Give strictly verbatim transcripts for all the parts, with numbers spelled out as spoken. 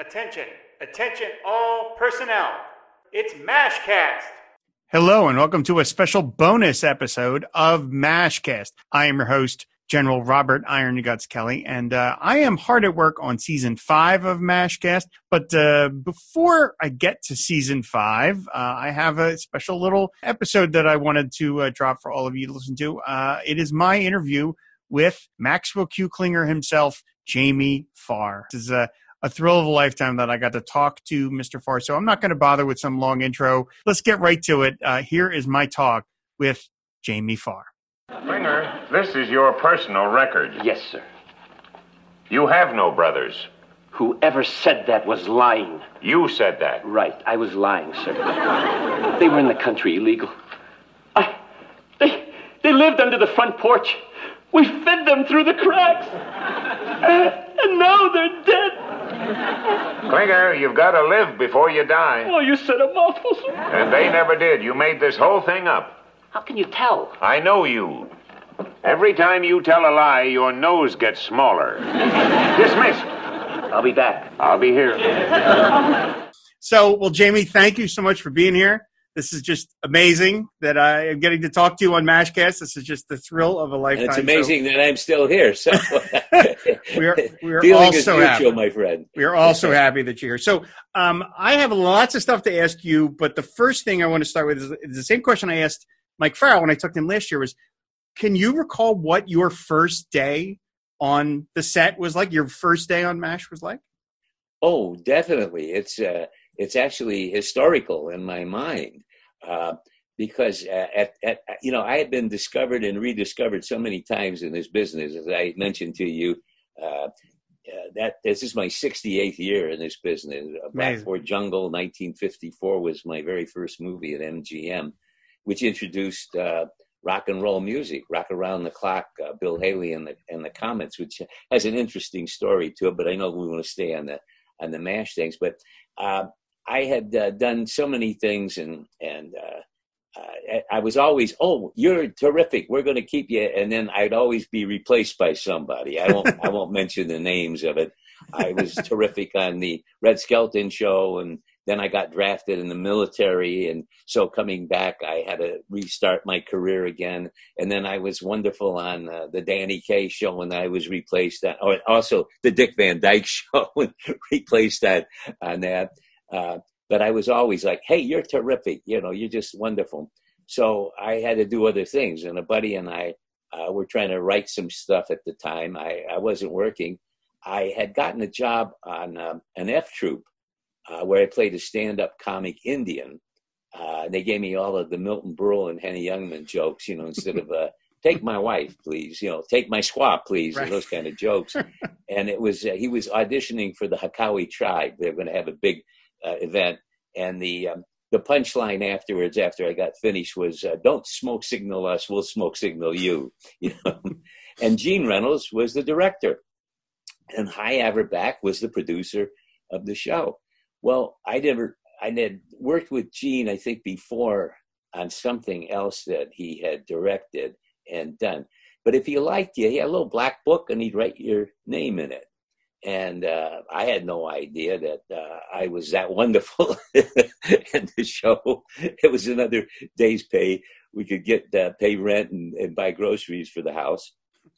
Attention, attention all personnel. It's MASHcast. Hello and welcome to a special bonus episode of MASHcast. I am your host, General Robert Iron Your Guts Kelly, and uh, I am hard at work on season five of MASHcast. But uh, before I get to season five, uh, I have a special little episode that I wanted to uh, drop for all of you to listen to. Uh, it is my interview with Maxwell Q. Klinger himself, Jamie Farr. This is a A thrill of a lifetime that I got to talk to Mister Farr. So I'm not going to bother with some long intro. Let's get right to it. Uh, here is my talk with Jamie Farr. Klinger, this is your personal record. Yes, sir. You have no brothers. Whoever said that was lying. You said that. Right, I was lying, sir. They were in the country illegal. I, they, they lived under the front porch. We fed them through the cracks. And now they're dead. Klinger, you've got to live before you die. Oh, you said a mouthful, sir. And they never did. You made this whole thing up. How can you tell? I know you. Every time you tell a lie, your nose gets smaller. Dismissed. I'll be back. I'll be here. So, well, Jamie, thank you so much for being here. This is just amazing that I am getting to talk to you on MASHcast. This is just the thrill of a lifetime. And it's amazing so, that I'm still here. So we are, we are feeling all is so mutual, happy, my friend. We are all so happy that you're here. So um, I have lots of stuff to ask you, but the first thing I want to start with is, is the same question I asked Mike Farrell when I talked to him last year was, can you recall what your first day on the set was like? Your first day on MASH was like? Oh, definitely. It's uh, it's actually historical in my mind. Uh, because uh, at, at you know I had been discovered and rediscovered so many times in this business, as I mentioned to you. Uh, uh, that this is my sixty-eighth year in this business. Blackboard Jungle, nineteen fifty-four was my very first movie at M G M, which introduced uh, rock and roll music, Rock Around the Clock, uh, Bill Haley and the and the Comets, which has an interesting story to it. But I know we want to stay on the on the MASH things, but. Uh, I had uh, done so many things, and and uh, uh, I was always, oh, you're terrific. We're going to keep you, and then I'd always be replaced by somebody. I won't I won't mention the names of it. I was terrific on the Red Skelton show, and then I got drafted in the military, and so coming back, I had to restart my career again. And then I was wonderful on uh, the Danny Kaye show, and I was replaced on, or also the Dick Van Dyke show, and replaced that on that. Uh, but I was always like, hey, you're terrific. You know, you're just wonderful. So I had to do other things. And a buddy and I uh, were trying to write some stuff at the time. I, I wasn't working. I had gotten a job on um, an F Troop uh, where I played a stand-up comic Indian. Uh, they gave me all of the Milton Berle and Henny Youngman jokes, you know, instead of, uh, take my wife, please, you know, take my squaw, please, right. And those kind of jokes. And it was, uh, he was auditioning for the Hakawi tribe. They were going to have a big Uh, event, and the um, the punchline afterwards, after I got finished, was uh, "Don't smoke signal us, we'll smoke signal you." You know, and Gene Reynolds was the director, and Hy Averback was the producer of the show. Well, I never, I had worked with Gene, I think, before on something else that he had directed and done. But if he liked you, he had a little black book, and he'd write your name in it. And uh, I had no idea that uh, I was that wonderful in the show. It was another day's pay. We could get uh, pay rent and, and buy groceries for the house.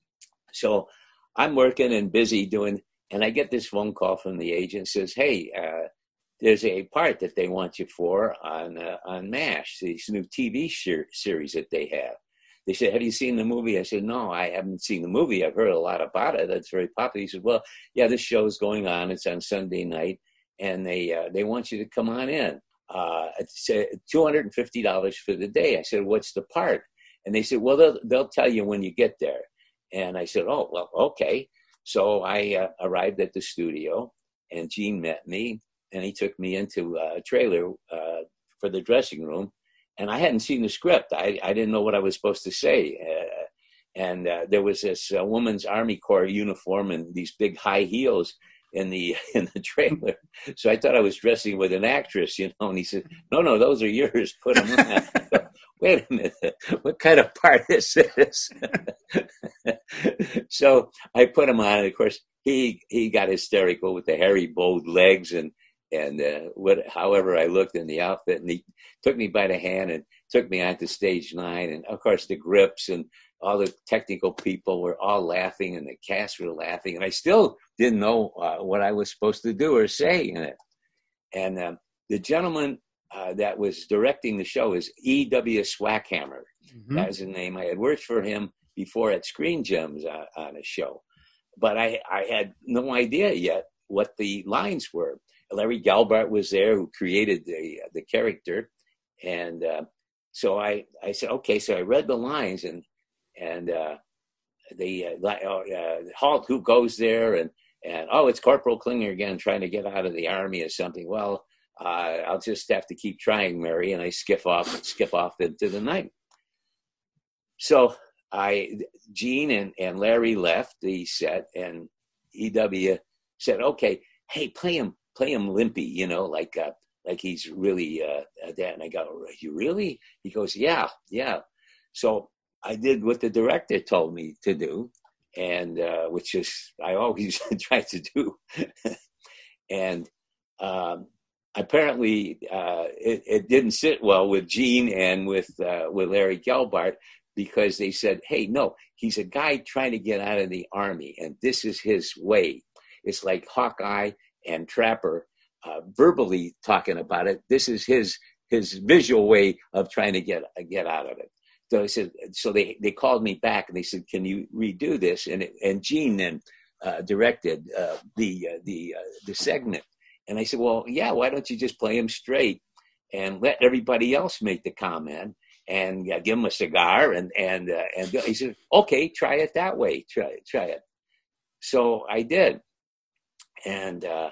So I'm working and busy doing, and I get this phone call from the agent. Says, "Hey, uh, there's a part that they want you for on uh, on MASH, this new T V ser- series that they have." They said, "Have you seen the movie?" I said, "No, I haven't seen the movie. I've heard a lot about it. It's very popular." He said, "Well, yeah, this show is going on. It's on Sunday night, and they uh, they want you to come on in. Uh, it's uh, two hundred fifty dollars for the day." I said, "What's the part?" And they said, "Well, they'll, they'll tell you when you get there." And I said, "Oh, well, okay." So I uh, arrived at the studio, and Gene met me, and he took me into a trailer uh, for the dressing room. And I hadn't seen the script. I, I didn't know what I was supposed to say. Uh, and uh, there was this uh, woman's Army Corps uniform and these big high heels in the in the trailer. So I thought I was dressing with an actress, you know. And he said, "No, no, those are yours. Put them on." wait a minute, what kind of part is this? So I put him on, and of course, he he got hysterical with the hairy, bold legs and and uh, what, however I looked in the outfit, and he took me by the hand and took me onto stage nine, and of course the grips and all the technical people were all laughing, and the cast were laughing, and I still didn't know uh, what I was supposed to do or say in it. And um, the gentleman uh, that was directing the show is E W Swackhammer. Mm-hmm. That was his name. I had worked for him before at Screen Gems uh, on a show, but I, I had no idea yet what the lines were. Larry Gelbart was there, who created the the character, and uh, so I, I said, okay. So I read the lines, and and uh, the uh, uh, Halt, who goes there, and and oh, it's Corporal Klinger again, trying to get out of the army or something. Well, uh, I'll just have to keep trying, Mary, and I skip off, skip off into the night. So I, Gene and, and Larry left the set, and E W said, okay, hey, play him. Play him limpy, you know, like uh, like he's really uh, that. And I go, you really? He goes, yeah, yeah. So I did what the director told me to do, and uh, which is I always try to do. And um, apparently, uh, it, it didn't sit well with Gene and with uh, with Larry Gelbart, because they said, hey, no, he's a guy trying to get out of the army, and this is his way. It's like Hawkeye and Trapper uh, verbally talking about it. This is his his visual way of trying to get get out of it. So I said, so they, they called me back, and they said, can you redo this? And it, and Gene then uh, directed uh, the uh, the uh, the segment. And I said, well, yeah, why don't you just play him straight and let everybody else make the comment, and uh, give him a cigar, and and uh, and he said, okay, try it that way, try try it. So I did. And uh,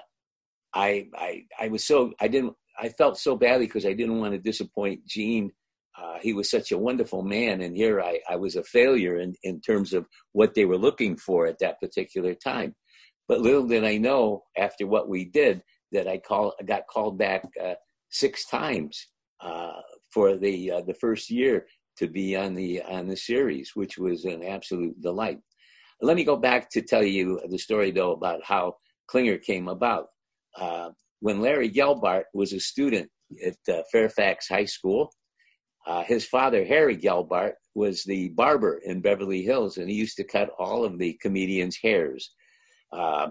I, I, I was so, I didn't, I felt so badly because I didn't want to disappoint Gene. Uh, he was such a wonderful man. And here I, I was a failure in, in terms of what they were looking for at that particular time. But little did I know, after what we did, that I call, I got called back uh, six times uh, for the, uh, the first year to be on the, on the series, which was an absolute delight. Let me go back to tell you the story, though, about how Klinger came about. Uh, when Larry Gelbart was a student at uh, Fairfax High School, uh, his father, Harry Gelbart, was the barber in Beverly Hills, and he used to cut all of the comedians' hairs. Uh,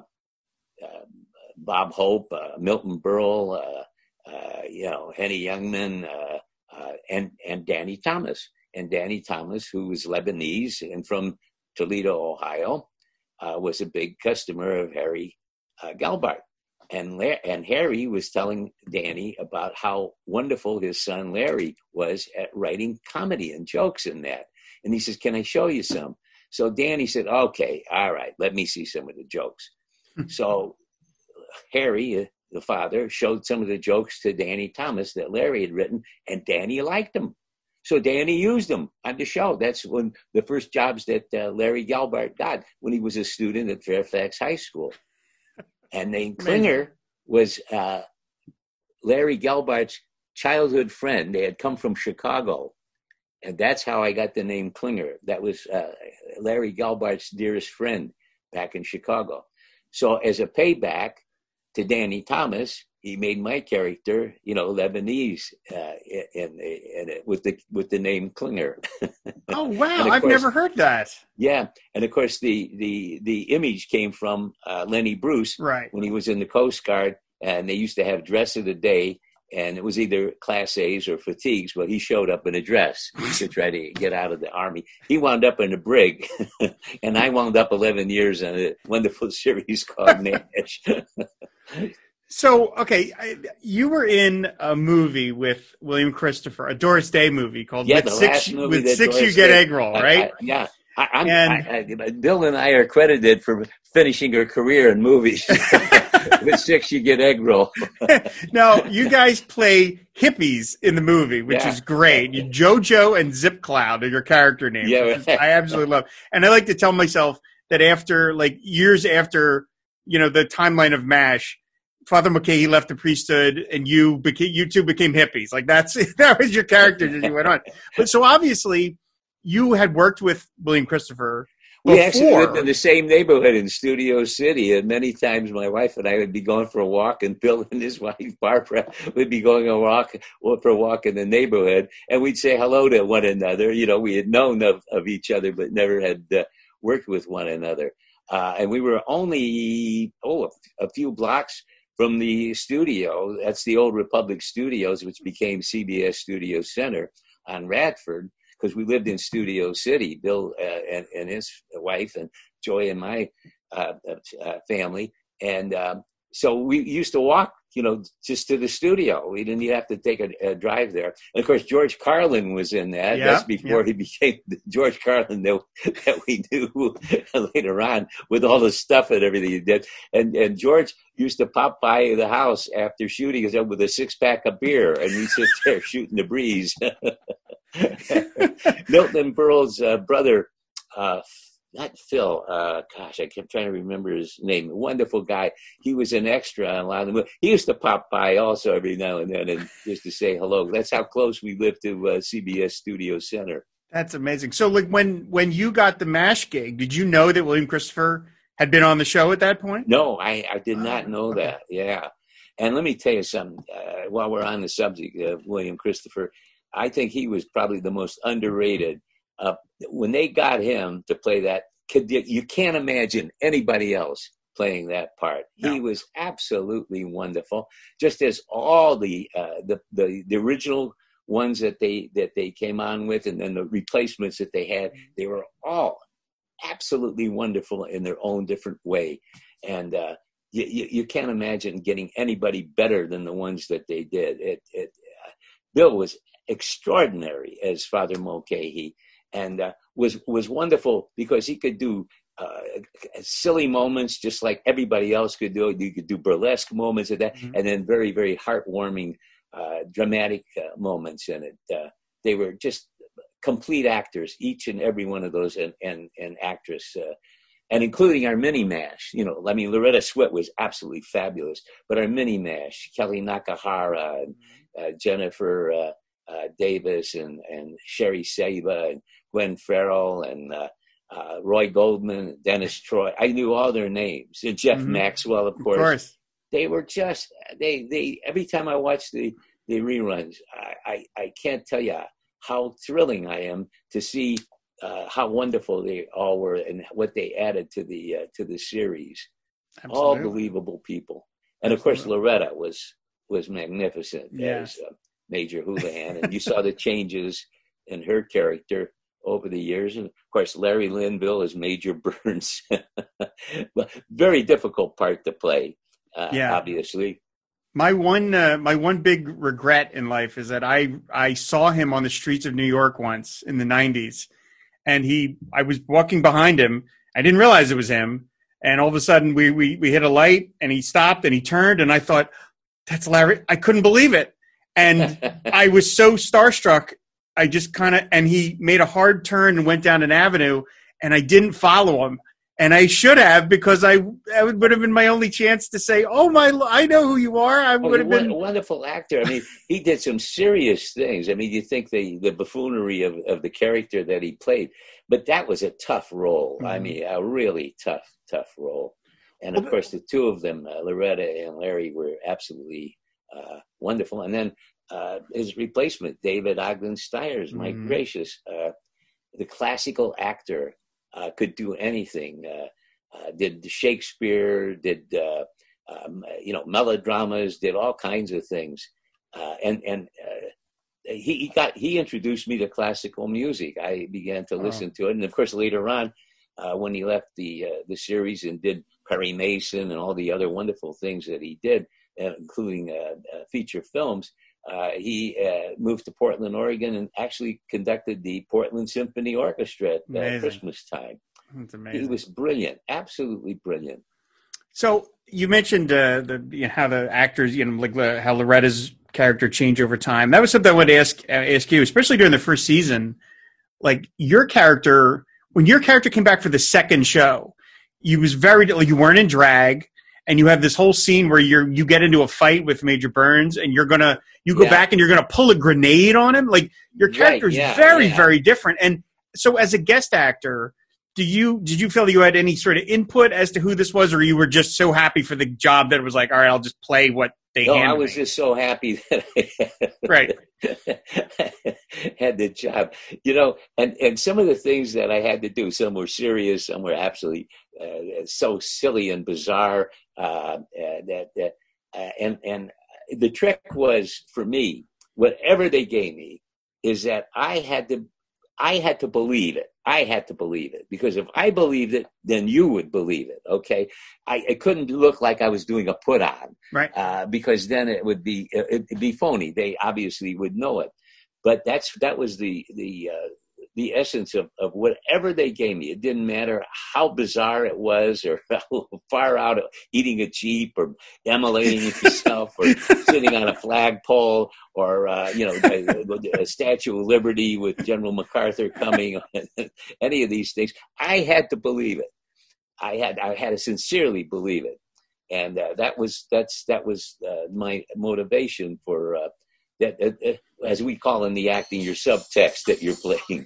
uh, Bob Hope, uh, Milton Berle, uh, uh, you know, Henny Youngman, uh, uh, and, and Danny Thomas. And Danny Thomas, who was Lebanese and from Toledo, Ohio, uh, was a big customer of Harry Uh, Gelbart. And La- and Harry was telling Danny about how wonderful his son Larry was at writing comedy and jokes in that. And he says, can I show you some? So Danny said, okay, all right, let me see some of the jokes. So Harry, uh, the father, showed some of the jokes to Danny Thomas that Larry had written, and Danny liked them. So Danny used them on the show. That's when the first jobs that uh, Larry Gelbart got, when he was a student at Fairfax High School. And then Klinger was uh, Larry Gelbart's childhood friend. They had come from Chicago. And that's how I got the name Klinger. That was uh, Larry Gelbart's dearest friend back in Chicago. So as a payback to Danny Thomas, he made my character, you know, Lebanese, uh, in, in, in, with the with the name Klinger. Oh wow! I've course, never heard that. Yeah, and of course the the the image came from uh, Lenny Bruce, right, when he was in the Coast Guard, and they used to have dress of the day, and it was either Class A's or fatigues, but he showed up in a dress to try to get out of the Army. He wound up in a brig, and I wound up eleven years on a wonderful series called Nash. So, okay, I, you were in a movie with William Christopher, a Doris Day movie called yeah, With the Six, last movie with that six Doris You Get did. Egg Roll, right? I, I, yeah. I, I'm, and, I, I, Bill and I are credited for finishing her career in movies. With Six You Get Egg Roll. Now, you guys play hippies in the movie, which yeah. is great. You, JoJo and Zip Cloud are your character names. Yeah, right. I absolutely love. And I like to tell myself that after, like, years after, you know, the timeline of MASH, Father Mulcahy left the priesthood, and you became you two became hippies. Like that's that was your character as you went on. But so obviously, you had worked with William Christopher. We before. actually lived in the same neighborhood in Studio City, and many times my wife and I would be going for a walk, and Bill and his wife Barbara would be going a walk for a walk in the neighborhood, and we'd say hello to one another. You know, we had known of, of each other, but never had uh, worked with one another. Uh, and we were only oh a, a few blocks from the studio. That's the old Republic Studios, which became C B S Studio Center on Radford. Because we lived in Studio City, Bill uh, and, and his wife and Joy and my uh, uh, family. And um, so we used to walk, you know, just to the studio. We didn't even have to take a, a drive there. And, of course, George Carlin was in that. Yeah, That's before yeah. he became the George Carlin that, that we knew later on with all the stuff and everything he did. And, and George used to pop by the house after shooting us up with a six-pack of beer, and we'd sit there shooting the breeze. Milton Berle's uh, brother, uh, not Phil, uh, gosh, I kept trying to remember his name. Wonderful guy. He was an extra on a lot of the movies. He used to pop by also every now and then and just to say hello. That's how close we lived to uh, C B S Studio Center. That's amazing. So, like, when when you got the MASH gig, did you know that William Christopher had been on the show at that point? No, I, I did not Oh, know okay. that. Yeah. And let me tell you something. Uh, while we're on the subject of William Christopher, I think he was probably the most underrated. Uh, when they got him to play that, you can't imagine anybody else playing that part. No. He was absolutely wonderful, just as all the, uh, the the the original ones that they that they came on with, and then the replacements that they had. They were all absolutely wonderful in their own different way, and uh, you, you you can't imagine getting anybody better than the ones that they did. It, it uh, Bill was extraordinary as Father Mulcahy, and uh, was was wonderful because he could do uh, silly moments just like everybody else could do. You could do burlesque moments of that, mm-hmm. and then very very heartwarming, uh, dramatic uh, moments in it. Uh, they were just complete actors, each and every one of those, and and, and actress. Uh, And including our mini MASH, you know, I mean, Loretta Swett was absolutely fabulous, but our mini MASH, Kelly Nakahara, and uh, Jennifer uh, uh, Davis, and, and Sherry Saba, and Gwen Farrell, and uh, uh, Roy Goldman, Dennis Troy. I knew all their names. And Jeff mm-hmm. Maxwell, of course. Of course. They were just, they, they, every time I watch the, the reruns, I, I, I can't tell you how thrilling I am to see Uh, how wonderful they all were and what they added to the uh, to the series. Absolutely. All believable people, and of Absolutely. course Loretta was was magnificent yes. as uh, Major Houlihan, and you saw the changes in her character over the years. And of course Larry Linville as Major Burns, very difficult part to play. Uh, yeah. Obviously. My one, uh, my one big regret in life is that I I saw him on the streets of New York once in the nineties. And he, I was walking behind him. I didn't realize it was him. And all of a sudden we, we, we hit a light and he stopped and he turned and I thought, that's Larry. I couldn't believe it. And I was so starstruck. I just kind of, and he made a hard turn and went down an avenue and I didn't follow him. And I should have, because I that would have been my only chance to say, oh, my, I know who you are. I would oh, have been a wonderful actor. I mean, he did some serious things. I mean, you think the, the buffoonery of, of the character that he played, but that was a tough role. Mm-hmm. I mean, a really tough, tough role. And of course, the two of them, uh, Loretta and Larry, were absolutely uh, wonderful. And then uh, his replacement, David Ogden Stiers, my mm-hmm. gracious, uh, the classical actor. Uh, could do anything. Uh, uh, did Shakespeare, did uh, um, you know melodramas, did all kinds of things, uh, and and uh, he, he got he introduced me to classical music. I began to listen oh. to it, and of course later on, uh, when he left the uh, the series and did Perry Mason and all the other wonderful things that he did, uh, including uh, uh, feature films. Uh, he uh, moved to Portland, Oregon, and actually conducted the Portland Symphony Orchestra at uh, Christmas time. That's amazing. He was brilliant, absolutely brilliant. So you mentioned uh, the you know, how the actors, you know, like uh, how Loretta's character changed over time. That was something I wanted to ask uh, ask you, especially during the first season. Like your character, when your character came back for the second show, you was very like you weren't in drag. and you have this whole scene where you're you get into a fight with Major Burns, and you're gonna you go Yeah. back and you're gonna pull a grenade on him. Like your character is Right, yeah, very yeah. very different. And so, as a guest actor, do you did you feel you had any sort of input as to who this was, or you were just so happy for the job that it was like, all right, I'll just play what they No, handed I was me. just so happy that I Right. had the job, you know, and, and some of the things that I had to do, some were serious, some were absolutely uh, so silly and bizarre. Uh, uh, that, that uh, and and the trick was for me, whatever they gave me, is that I had to, I had to believe it. I had to believe it, because if I believed it, then you would believe it. Okay, I it couldn't look like I was doing a put on, Right. Uh, because then it would be it, it'd be phony. They obviously would know it, but that's that was the the uh, the essence of, of whatever they gave me. It didn't matter how bizarre it was, or how far out of eating a Jeep, or immolating yourself, or sitting on a flagpole, or uh, you know, a, a Statue of Liberty with General MacArthur coming. Any of these things, I had to believe it. I had I had to sincerely believe it, and uh, that was that's that was uh, my motivation for uh, that, uh, as we call in the acting, your subtext that you're playing.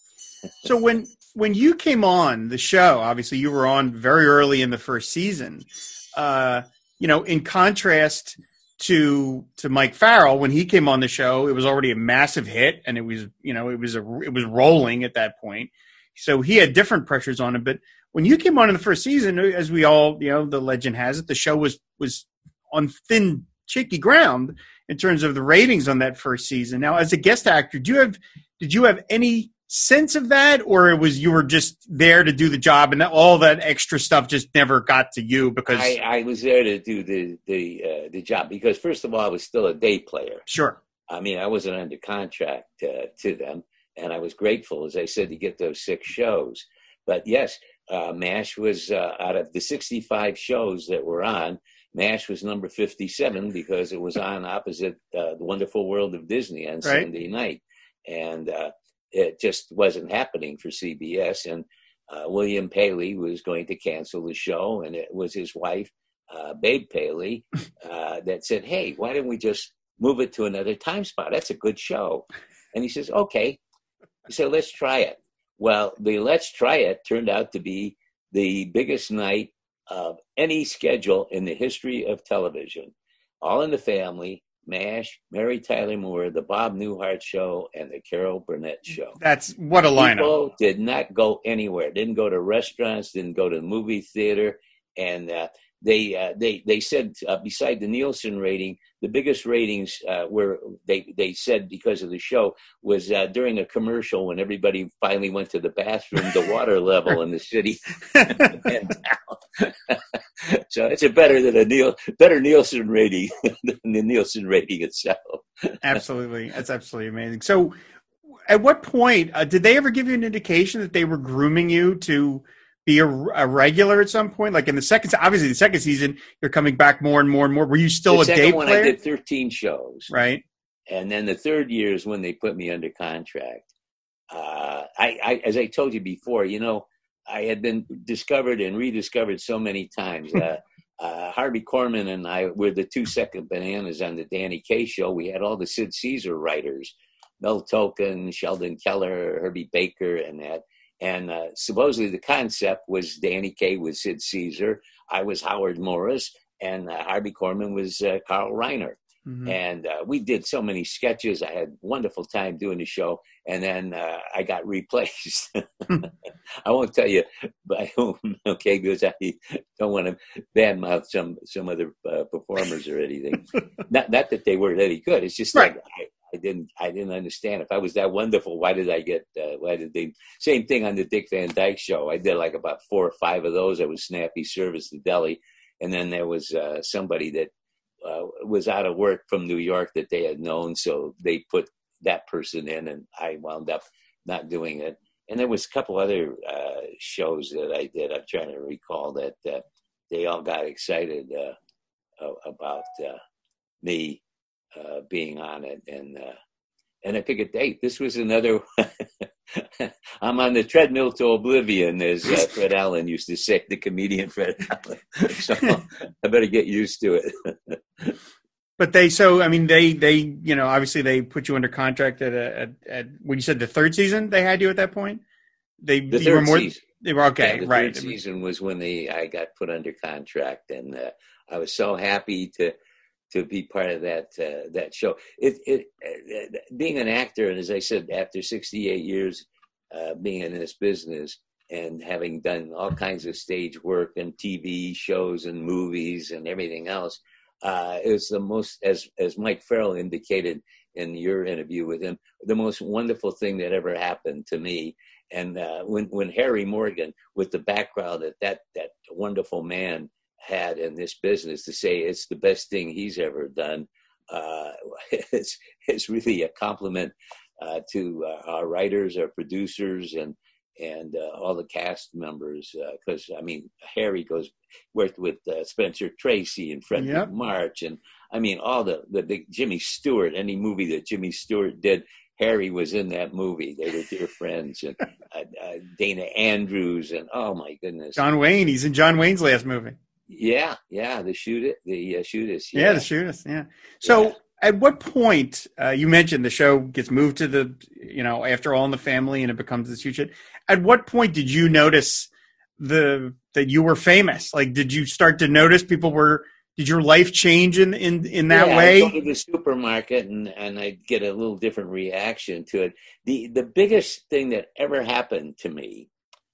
So when when you came on the show, obviously you were on very early in the first season. Uh, you know, in contrast to to Mike Farrell, when he came on the show, it was already a massive hit, and it was you know it was a it was rolling at that point. So he had different pressures on him. But when you came on in the first season, as we all you know, the legend has it, the show was was on thin, shaky ground in terms of the ratings on that first season. Now, as a guest actor, do you have did you have any sense of that, or it was you were just there to do the job, and that all that extra stuff just never got to you? Because I, I was there to do the the uh, the job, because first of all, I was still a day player. Sure. I mean, I wasn't under contract uh, to them, and I was grateful, as I said, to get those six shows. But yes, uh, MASH was uh, out of the sixty-five shows that were on, MASH was number fifty-seven, because it was on opposite uh, The Wonderful World of Disney on Right. Sunday night, and uh, it just wasn't happening for C B S. And uh, William Paley was going to cancel the show, and it was his wife, uh, Babe Paley, uh, that said, "Hey, why don't we just move it to another time spot? That's a good show." And he says, "Okay." He said, "Let's try it." Well, the Let's Try It turned out to be the biggest night of any schedule in the history of television. All in the Family, MASH, Mary Tyler Moore, the Bob Newhart Show, and the Carol Burnett Show. That's what a lineup. People did not go anywhere. Didn't go to restaurants. Didn't go to the movie theater. And uh, they uh, they they said uh, beside the Nielsen rating, the biggest ratings uh, were they they said because of the show was uh, during a commercial when everybody finally went to the bathroom. The water level in the city went down. So it's a better than a Neil better Nielsen rating than the Nielsen rating itself. Absolutely, that's absolutely amazing. So, at what point uh, did they ever give you an indication that they were grooming you to be a, a regular at some point? Like in the second, obviously the second season, you're coming back more and more and more. Were you still the a second day one, player? I did thirteen shows, Right. And then the third year is when they put me under contract. Uh, I, I, as I told you before, you know, I had been discovered and rediscovered so many times. Uh, uh, Harvey Korman and I were the two second bananas on the Danny Kaye show. We had all the Sid Caesar writers, Mel Token, Sheldon Keller, Herbie Baker, and that. And uh, supposedly the concept was Danny Kaye was Sid Caesar, I was Howard Morris, and uh, Harvey Korman was uh, Carl Reiner. Mm-hmm. And uh, we did so many sketches. I had a wonderful time doing the show. And then uh, I got replaced. I won't tell you by whom, okay, because I don't want to badmouth some, some other uh, performers or anything. not, not that they weren't any good. It's just right. that I, I didn't I didn't understand. If I was that wonderful, why did I get, uh, why did they, same thing on the Dick Van Dyke Show. I did like about four or five of those. I was Snappy Service to Deli. And then there was uh, somebody that uh, was out of work from New York that they had known. So they put that person in, and I wound up not doing it. And there was a couple other uh, shows that I did. I'm trying to recall that uh, they all got excited uh, about uh, me uh, being on it. And uh, and I figured, hey, this was another I'm on the treadmill to oblivion, as uh, Fred Allen used to say, the comedian Fred Allen. So I better get used to it. But they, so, I mean, they, they, you know, obviously they put you under contract at, a, at, at when you said the third season they had you at that point? They, the you third were more, season. They were okay, yeah, the right. third season was when they, I got put under contract, and uh, I was so happy to, to be part of that, uh, that show. It, it, uh, being an actor, and as I said, after sixty-eight years uh, being in this business and having done all kinds of stage work and T V shows and movies and everything else, Uh, it was the most, as as Mike Farrell indicated in your interview with him, the most wonderful thing that ever happened to me. And uh, when when Harry Morgan, with the background that, that that wonderful man had in this business, to say it's the best thing he's ever done, uh, it's it's really a compliment uh, to uh, our writers, our producers, and and uh, all the cast members, because uh, I mean, Harry goes worked with uh, Spencer Tracy and Frederick yep. March, and I mean all the the big Jimmy Stewart. Any movie that Jimmy Stewart did, Harry was in that movie. They were dear friends, and uh, uh, Dana Andrews, and oh my goodness, John Wayne. He's in John Wayne's last movie. Yeah, yeah, the shoot it, the uh, shootist. Yeah. yeah, the shootist. Yeah. So. Yeah. At what point, uh, you mentioned the show gets moved to the, you know, after All in the Family, and it becomes this huge hit. At what point did you notice the that you were famous? Like, did you start to notice people were, did your life change in, in, in that yeah, way? I'd go to the supermarket and, and I'd get a little different reaction to it. The the biggest thing that ever happened to me,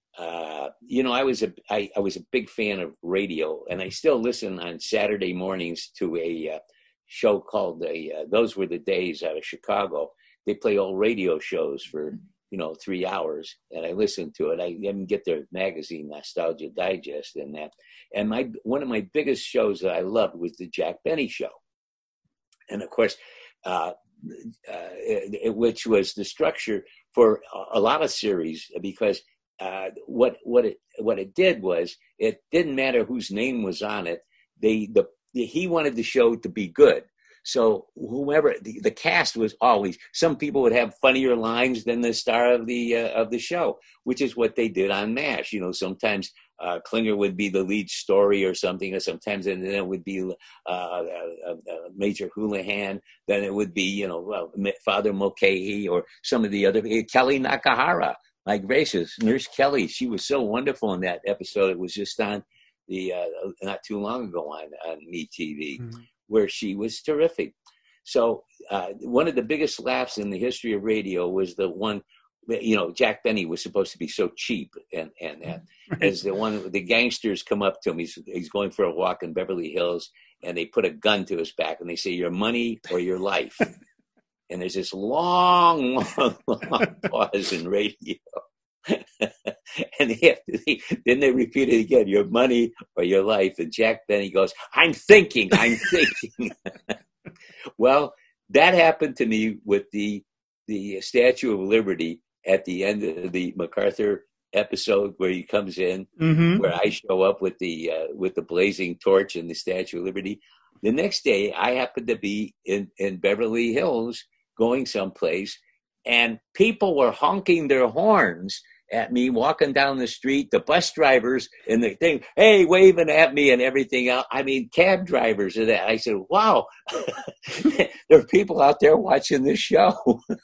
uh, you know, I was a I, I was a big fan of radio, and I still listen on Saturday mornings to a uh, show called the uh, Those Were the Days out of Chicago. They play old radio shows for, you know, three hours, and I listen to it. I even get their magazine, Nostalgia Digest, and that. And my one of my biggest shows that I loved was the Jack Benny Show, and of course, uh, uh, it, which was the structure for a lot of series, because uh, what what it what it did was, it didn't matter whose name was on it. They the He wanted the show to be good. So whoever the, the cast was always, some people would have funnier lines than the star of the uh, of the show, which is what they did on MASH. You know, sometimes uh, Klinger would be the lead story or something, or sometimes and then it would be uh, uh, uh, Major Houlihan. Then it would be, you know, uh, Father Mulcahy, or some of the other, uh, Kelly Nakahara, my gracious, Nurse Kelly. She was so wonderful in that episode. It was just on the uh, not too long ago on, on MeTV, mm-hmm. where she was terrific. So uh, one of the biggest laughs in the history of radio was the one, you know, Jack Benny was supposed to be so cheap, and and uh, as the one, the gangsters come up to him, he's he's going for a walk in Beverly Hills, and they put a gun to his back, and they say, "Your money or your life." And there's this long, long, long pause in radio. And they have to, they, then they repeat it again, "Your money or your life." And Jack Benny goes, "I'm thinking, I'm thinking." Well, that happened to me with the the Statue of Liberty at the end of the MacArthur episode, where he comes in, mm-hmm. where I show up with the uh, with the blazing torch and the Statue of Liberty. The next day, I happened to be in, in Beverly Hills going someplace, and people were honking their horns at me walking down the street, the bus drivers and the thing, hey, waving at me and everything else. I mean, cab drivers and that. I said, wow, there are people out there watching this show.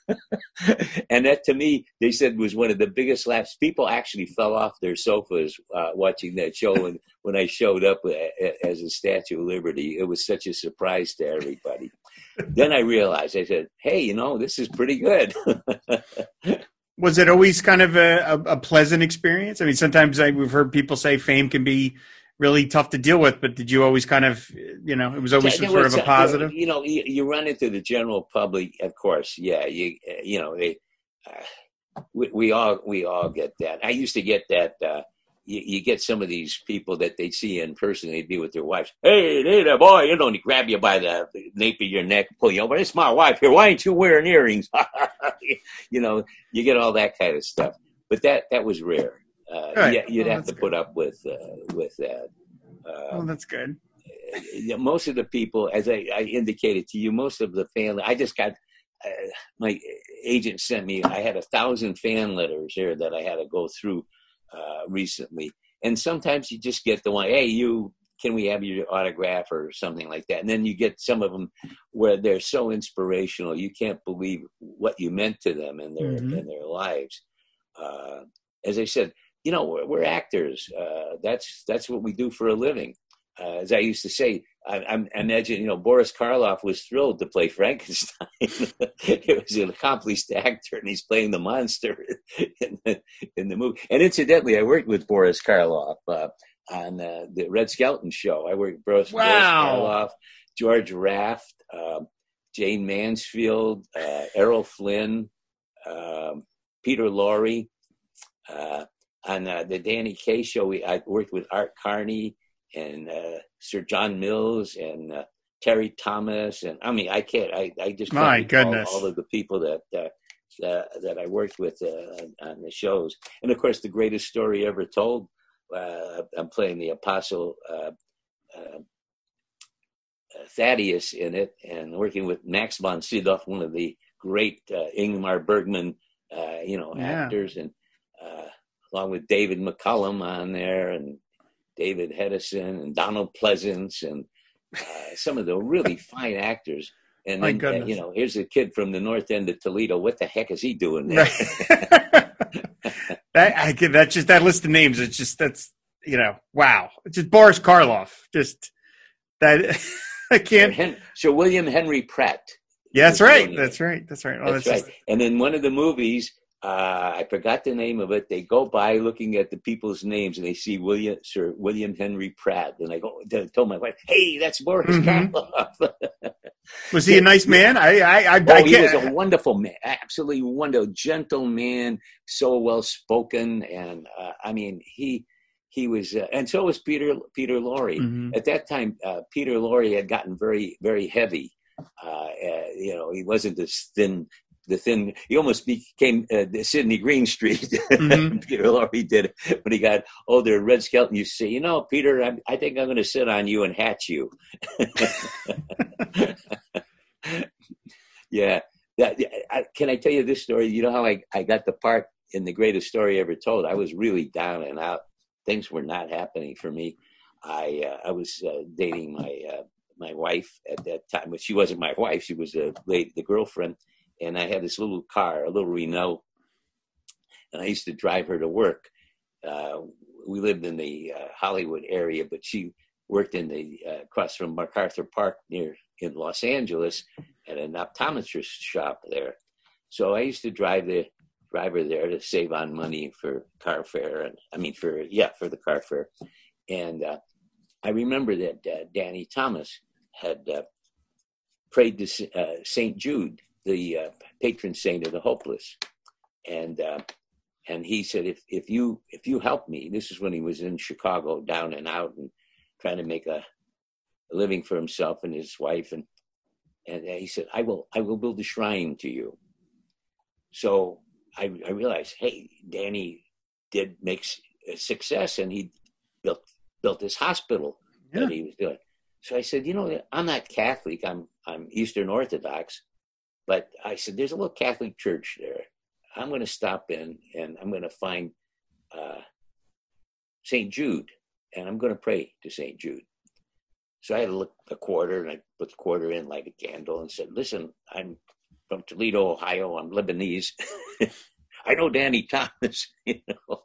And that, to me, they said, was one of the biggest laughs. People actually fell off their sofas uh, watching that show. And when I showed up as a Statue of Liberty, it was such a surprise to everybody. Then I realized, I said, hey, you know, this is pretty good. Was it always kind of a, a, a pleasant experience? I mean, sometimes I, we've heard people say fame can be really tough to deal with, but did you always kind of, you know, it was always some sort of a positive? You know, you, you run into the general public, of course. Yeah, you you know, they, uh, we, we all we all get that. I used to get that. Uh, you, you get some of these people that they see in person, they'd be with their wives. Hey, hey, there, boy, you know, and he grab you by the nape of your neck, pull you over. It's my wife here. Why ain't you wearing earrings? You know, you get all that kind of stuff. But that that was rare. Uh, right. you, you'd oh, have to good. put up with uh, with that. Uh, oh, that's good. Most of the people, as I, I indicated to you, most of the family, I just got, uh, my agent sent me, I had a thousand fan letters here that I had to go through uh, recently. And sometimes you just get the one, hey, you, can we have your autograph or something like that? And then you get some of them where they're so inspirational. You can't believe what you meant to them in their, mm-hmm. in their lives. Uh, as I said, you know, we're, we're actors. Uh, that's, that's what we do for a living. Uh, as I used to say, I, I imagine, you know, Boris Karloff was thrilled to play Frankenstein. He was an accomplished actor, and he's playing the monster in the, in the movie. And incidentally, I worked with Boris Karloff uh, on uh, the Red Skelton show. I worked with Boris, wow. Boris Karloff, George Raft, uh, Jane Mansfield, uh, Errol Flynn, uh, Peter Lorre. Uh, on uh, the Danny Kaye show, we, I worked with Art Carney and uh, Sir John Mills and uh, Terry Thomas, and I mean, I can't, I, I just can't my goodness, all of the people that uh, uh, that I worked with uh, on the shows, and of course, the greatest story ever told. Uh, I'm playing the Apostle uh, uh, Thaddeus in it, and working with Max von Sydow, one of the great uh, Ingmar Bergman, uh, you know, yeah. actors, and uh, along with David McCullum on there, and David Hedison and Donald Pleasance and uh, some of the really fine actors. And then, uh, you know, here's a kid from the north end of Toledo. What the heck is he doing there? that, I can, that just, that list of names, it's just, that's, you know, wow. It's just Boris Karloff. Just that, I can't. Sir, Hen- Sir William Henry Pratt. Yeah, that's right. That's right. That's right. Oh, that's, that's right. Just... And in one of the movies, Uh, I forgot the name of it. They go by looking at the people's names, and they see William Sir William Henry Pratt, and I go to told my wife, "Hey, that's Boris mm-hmm. Karloff." Was he a nice man? I, I, I, oh, I he was a wonderful man, absolutely wonderful, gentle man, so well spoken, and uh, I mean, he he was, uh, and so was Peter Peter Lorre. Mm-hmm. At that time, uh, Peter Lorre had gotten very very heavy. Uh, uh, you know, he wasn't this thin. The thin, he almost became uh, Sidney Greenstreet. Mm-hmm. Peter Lorre did it when he got older. Red Skelton used to say, "You know, Peter, I, I think I'm going to sit on you and hatch you." Yeah, that, I, can I tell you this story? You know how I, I got the part in The Greatest Story Ever Told? I was really down and out. Things were not happening for me. I uh, I was uh, dating my uh, my wife at that time, but she wasn't my wife. She was a lady, the girlfriend. And I had this little car, a little Renault, and I used to drive her to work. Uh, we lived in the uh, Hollywood area, but she worked in the uh, across from MacArthur Park near in Los Angeles at an optometrist shop there. So I used to drive the drive her there to save on money for car fare, and I mean for yeah for the car fare. And uh, I remember that uh, Danny Thomas had uh, prayed to uh, Saint Jude, the uh, patron saint of the hopeless, and uh, and he said, if if you if you help me, this is when he was in Chicago, down and out, and trying to make a, a living for himself and his wife, and and he said, I will I will build a shrine to you. So I, I realized, hey, Danny did make a success, and he built built this hospital yeah. that he was doing. So I said, you know, I'm not Catholic, I'm I'm Eastern Orthodox. But I said, there's a little Catholic church there. I'm going to stop in, and I'm going to find uh, Saint Jude, and I'm going to pray to Saint Jude. So I had to look a quarter, and I put the quarter in, light a candle, and said, listen, I'm from Toledo, Ohio. I'm Lebanese. I know Danny Thomas. You know,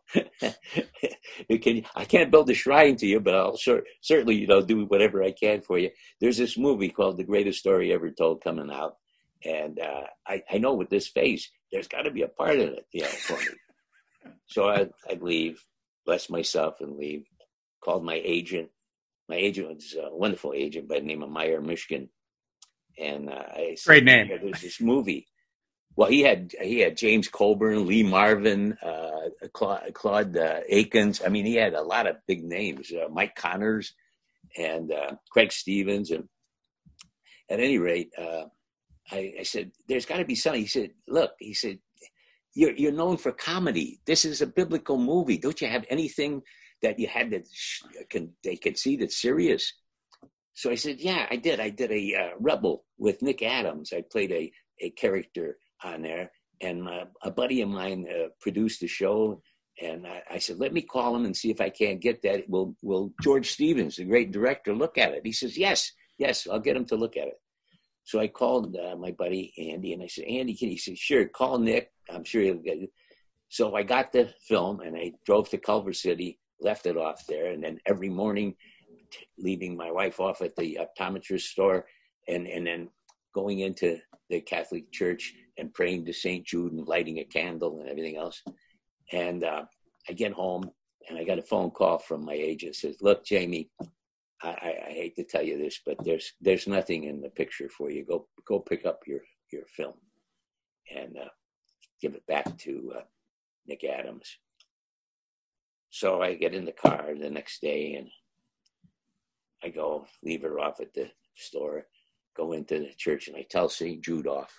can, I can't build a shrine to you, but I'll sure, certainly, you know, do whatever I can for you. There's this movie called The Greatest Story Ever Told coming out. And uh, I, I know with this face, there's got to be a part in it, you know, for me. So I, I'd leave, bless myself and leave. Called my agent. My agent was a wonderful agent by the name of Meyer Mishkin. And uh, I said, great name. Yeah, there's this movie. Well, he had he had James Coburn, Lee Marvin, uh, Claude, Claude uh, Akins. I mean, he had a lot of big names. Uh, Mike Connors and uh, Craig Stevens. And at any rate, uh, I, I said, there's got to be something. He said, look, he said, you're, you're known for comedy. This is a biblical movie. Don't you have anything that you had that sh- can they could see that's serious? So I said, yeah, I did. I did a uh, Rebel with Nick Adams. I played a, a character on there. And uh, a buddy of mine uh, produced the show. And I, I said, let me call him and see if I can't get that. Will, will George Stevens, the great director, look at it? He says, yes, yes, I'll get him to look at it. So I called uh, my buddy Andy, and I said, Andy, can he said, sure, call Nick. I'm sure he'll get it. So I got the film, and I drove to Culver City, left it off there. And then every morning, t- leaving my wife off at the optometrist store, and, and then going into the Catholic Church and praying to Saint Jude and lighting a candle and everything else. And uh, I get home, and I got a phone call from my agent. It says, look, Jamie, I, I, I hate to tell you this, but there's there's nothing in the picture for you. Go go pick up your, your film and uh, give it back to uh, Nick Adams. So I get in the car the next day, and I go leave her off at the store, go into the church, and I tell Saint Jude off.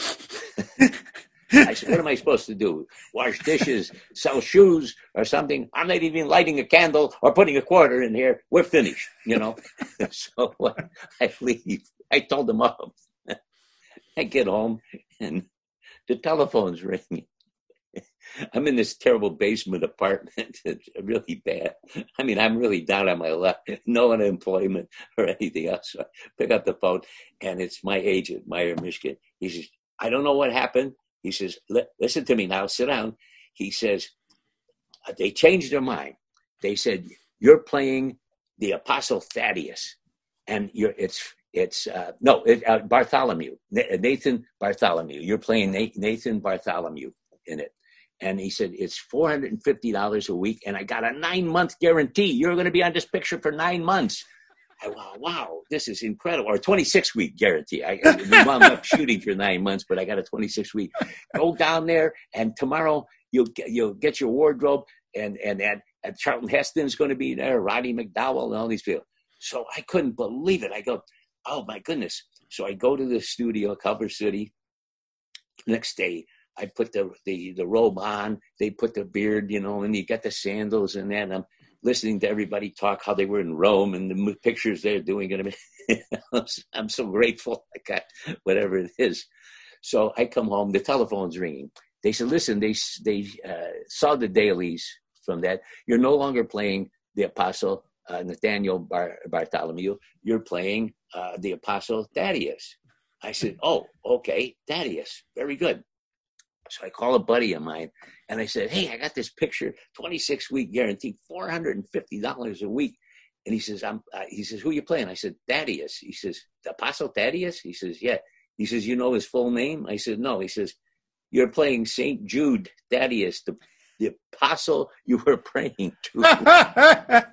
I said, what am I supposed to do? Wash dishes, sell shoes or something? I'm not even lighting a candle or putting a quarter in here. We're finished, you know. So uh, I leave. I told them off. I get home, and the telephone's ringing. I'm in this terrible basement apartment. It's really bad. I mean, I'm really down on my luck. No unemployment or anything else. So I pick up the phone, and it's my agent, Meyer Michigan. He says, I don't know what happened. He says, listen to me now, sit down. He says, they changed their mind. They said, you're playing the Apostle Thaddeus. And you're, it's, it's uh, no, it, uh, Bartholomew, Nathan Bartholomew. You're playing Nathan Bartholomew in it. And he said, it's four hundred fifty dollars a week, and I got a nine-month guarantee. You're going to be on this picture for nine months. I, wow, wow, this is incredible. Or a twenty-six week guarantee. I, I wound up shooting for nine months, but I got a twenty-six week. Go down there, and tomorrow you'll get, you'll get your wardrobe, and and and, and Charlton Heston's going to be there, Roddy McDowell, and all these people. So I couldn't believe it. I go, oh my goodness. So I go to the studio, Culver City. Next day, I put the the the robe on. They put the beard, you know, and you get the sandals and that. And I'm listening to everybody talk how they were in Rome and the pictures they're doing. I'm so grateful I got whatever it is. So I come home, the telephone's ringing. They said, listen, they they uh, saw the dailies from that. You're no longer playing the Apostle uh, Nathaniel Bar- Bartholomew. You're playing uh, the Apostle Thaddeus. I said, oh, okay, Thaddeus. Very good. So I call a buddy of mine, and I said, hey, I got this picture, twenty-six week guarantee, four hundred fifty dollars a week. And he says, I'm, uh, he says, who are you playing? I said, Thaddeus. He says, the Apostle Thaddeus? He says, yeah. He says, you know his full name? I said, no. He says, you're playing Saint Jude Thaddeus, the, the apostle you were praying to.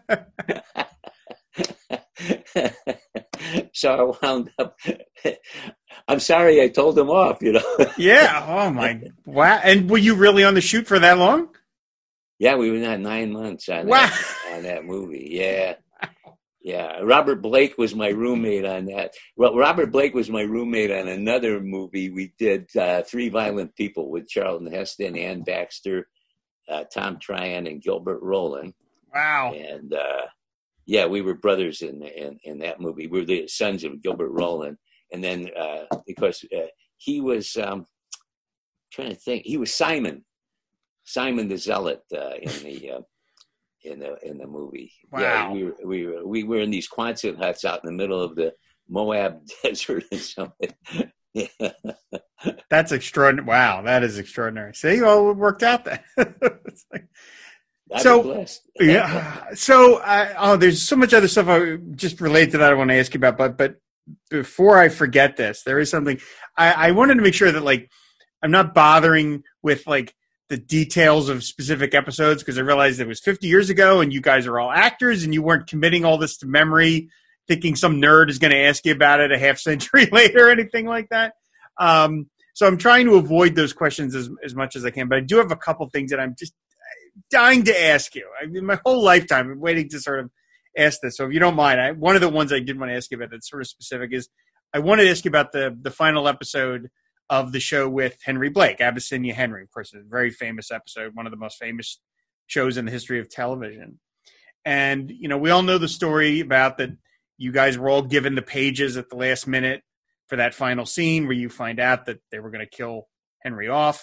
So I wound up, I'm sorry I told him off, you know. Yeah. Oh, my. Wow. And were you really on the shoot for that long? Yeah, we were not nine months on, wow. that, on that movie. Yeah. Yeah. Robert Blake was my roommate on that. Well, Robert Blake was my roommate on another movie. We did uh, Three Violent People with Charlton Heston, Ann Baxter, uh, Tom Tryon, and Gilbert Rowland. Wow. And, uh, yeah, we were brothers in, in in that movie. We were the sons of Gilbert Rowland. And then, uh, because uh, he was, um, trying to think, he was Simon, Simon the Zealot uh, in the uh, in the in the movie. Wow. Yeah, we were we were we were in these Quonset huts out in the middle of the Moab desert and something. Yeah. That's extraordinary. Wow, that is extraordinary. See, well, it worked out then. It's like, I've so been blessed. yeah, so uh, oh, there's so much other stuff I just related to that I want to ask you about, but but before I forget this, there is something I, I wanted to make sure that like I'm not bothering with like the details of specific episodes because I realized it was fifty years ago and you guys are all actors and you weren't committing all this to memory, thinking some nerd is going to ask you about it a half century later or anything like that. Um, so I'm trying to avoid those questions as as much as I can, but I do have a couple things that I'm just dying to ask you. I mean, my whole lifetime I'm waiting to sort of ask this. So if you don't mind, I, one of the ones I did want to ask you about that's sort of specific is I wanted to ask you about the the final episode of the show with Henry Blake, Abyssinia Henry. Of course, a very famous episode, one of the most famous shows in the history of television. And, you know, we all know the story about that you guys were all given the pages at the last minute for that final scene where you find out that they were going to kill Henry off.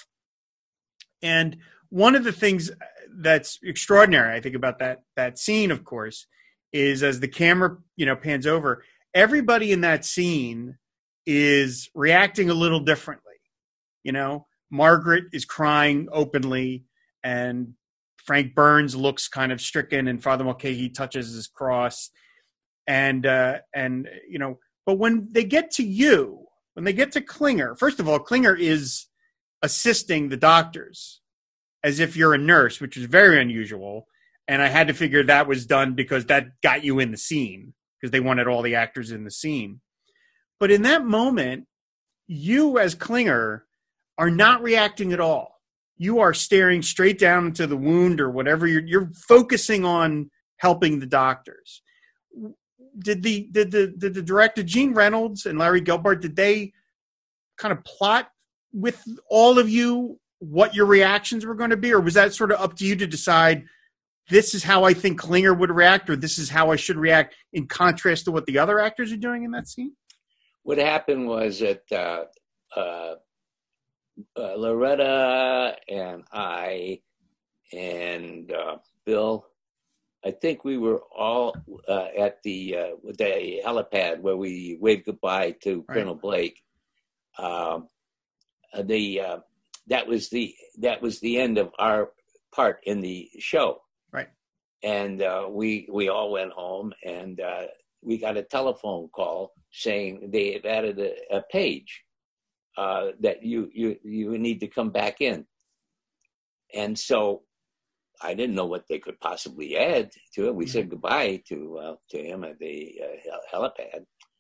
And one of the things that's extraordinary, I think, about that that scene, of course, is as the camera, you know, pans over, everybody in that scene is reacting a little differently. You know, Margaret is crying openly, and Frank Burns looks kind of stricken, and Father Mulcahy touches his cross. And, uh, and you know, but when they get to you, when they get to Klinger, first of all, Klinger is assisting the doctors as if you're a nurse, which is very unusual. And I had to figure that was done because that got you in the scene, because they wanted all the actors in the scene. But in that moment, you as Klinger are not reacting at all. You are staring straight down into the wound or whatever. You're, you're focusing on helping the doctors. Did the did the did the director Gene Reynolds and Larry Gelbart, did they kind of plot with all of you what your reactions were going to be, or was that sort of up to you to decide this is how I think Klinger would react, or this is how I should react in contrast to what the other actors are doing in that scene? What happened was that uh, uh, uh, Loretta and I and uh, Bill, I think we were all uh, at the uh, the helipad where we waved goodbye to right. Colonel Blake. Um, the uh, that was the that was the end of our part in the show. Right. And uh, we we all went home, and uh, we got a telephone call saying they have added a, a page uh, that you you you need to come back in. And so I didn't know what they could possibly add to it. We mm-hmm. said goodbye to uh, to him at the uh, helipad.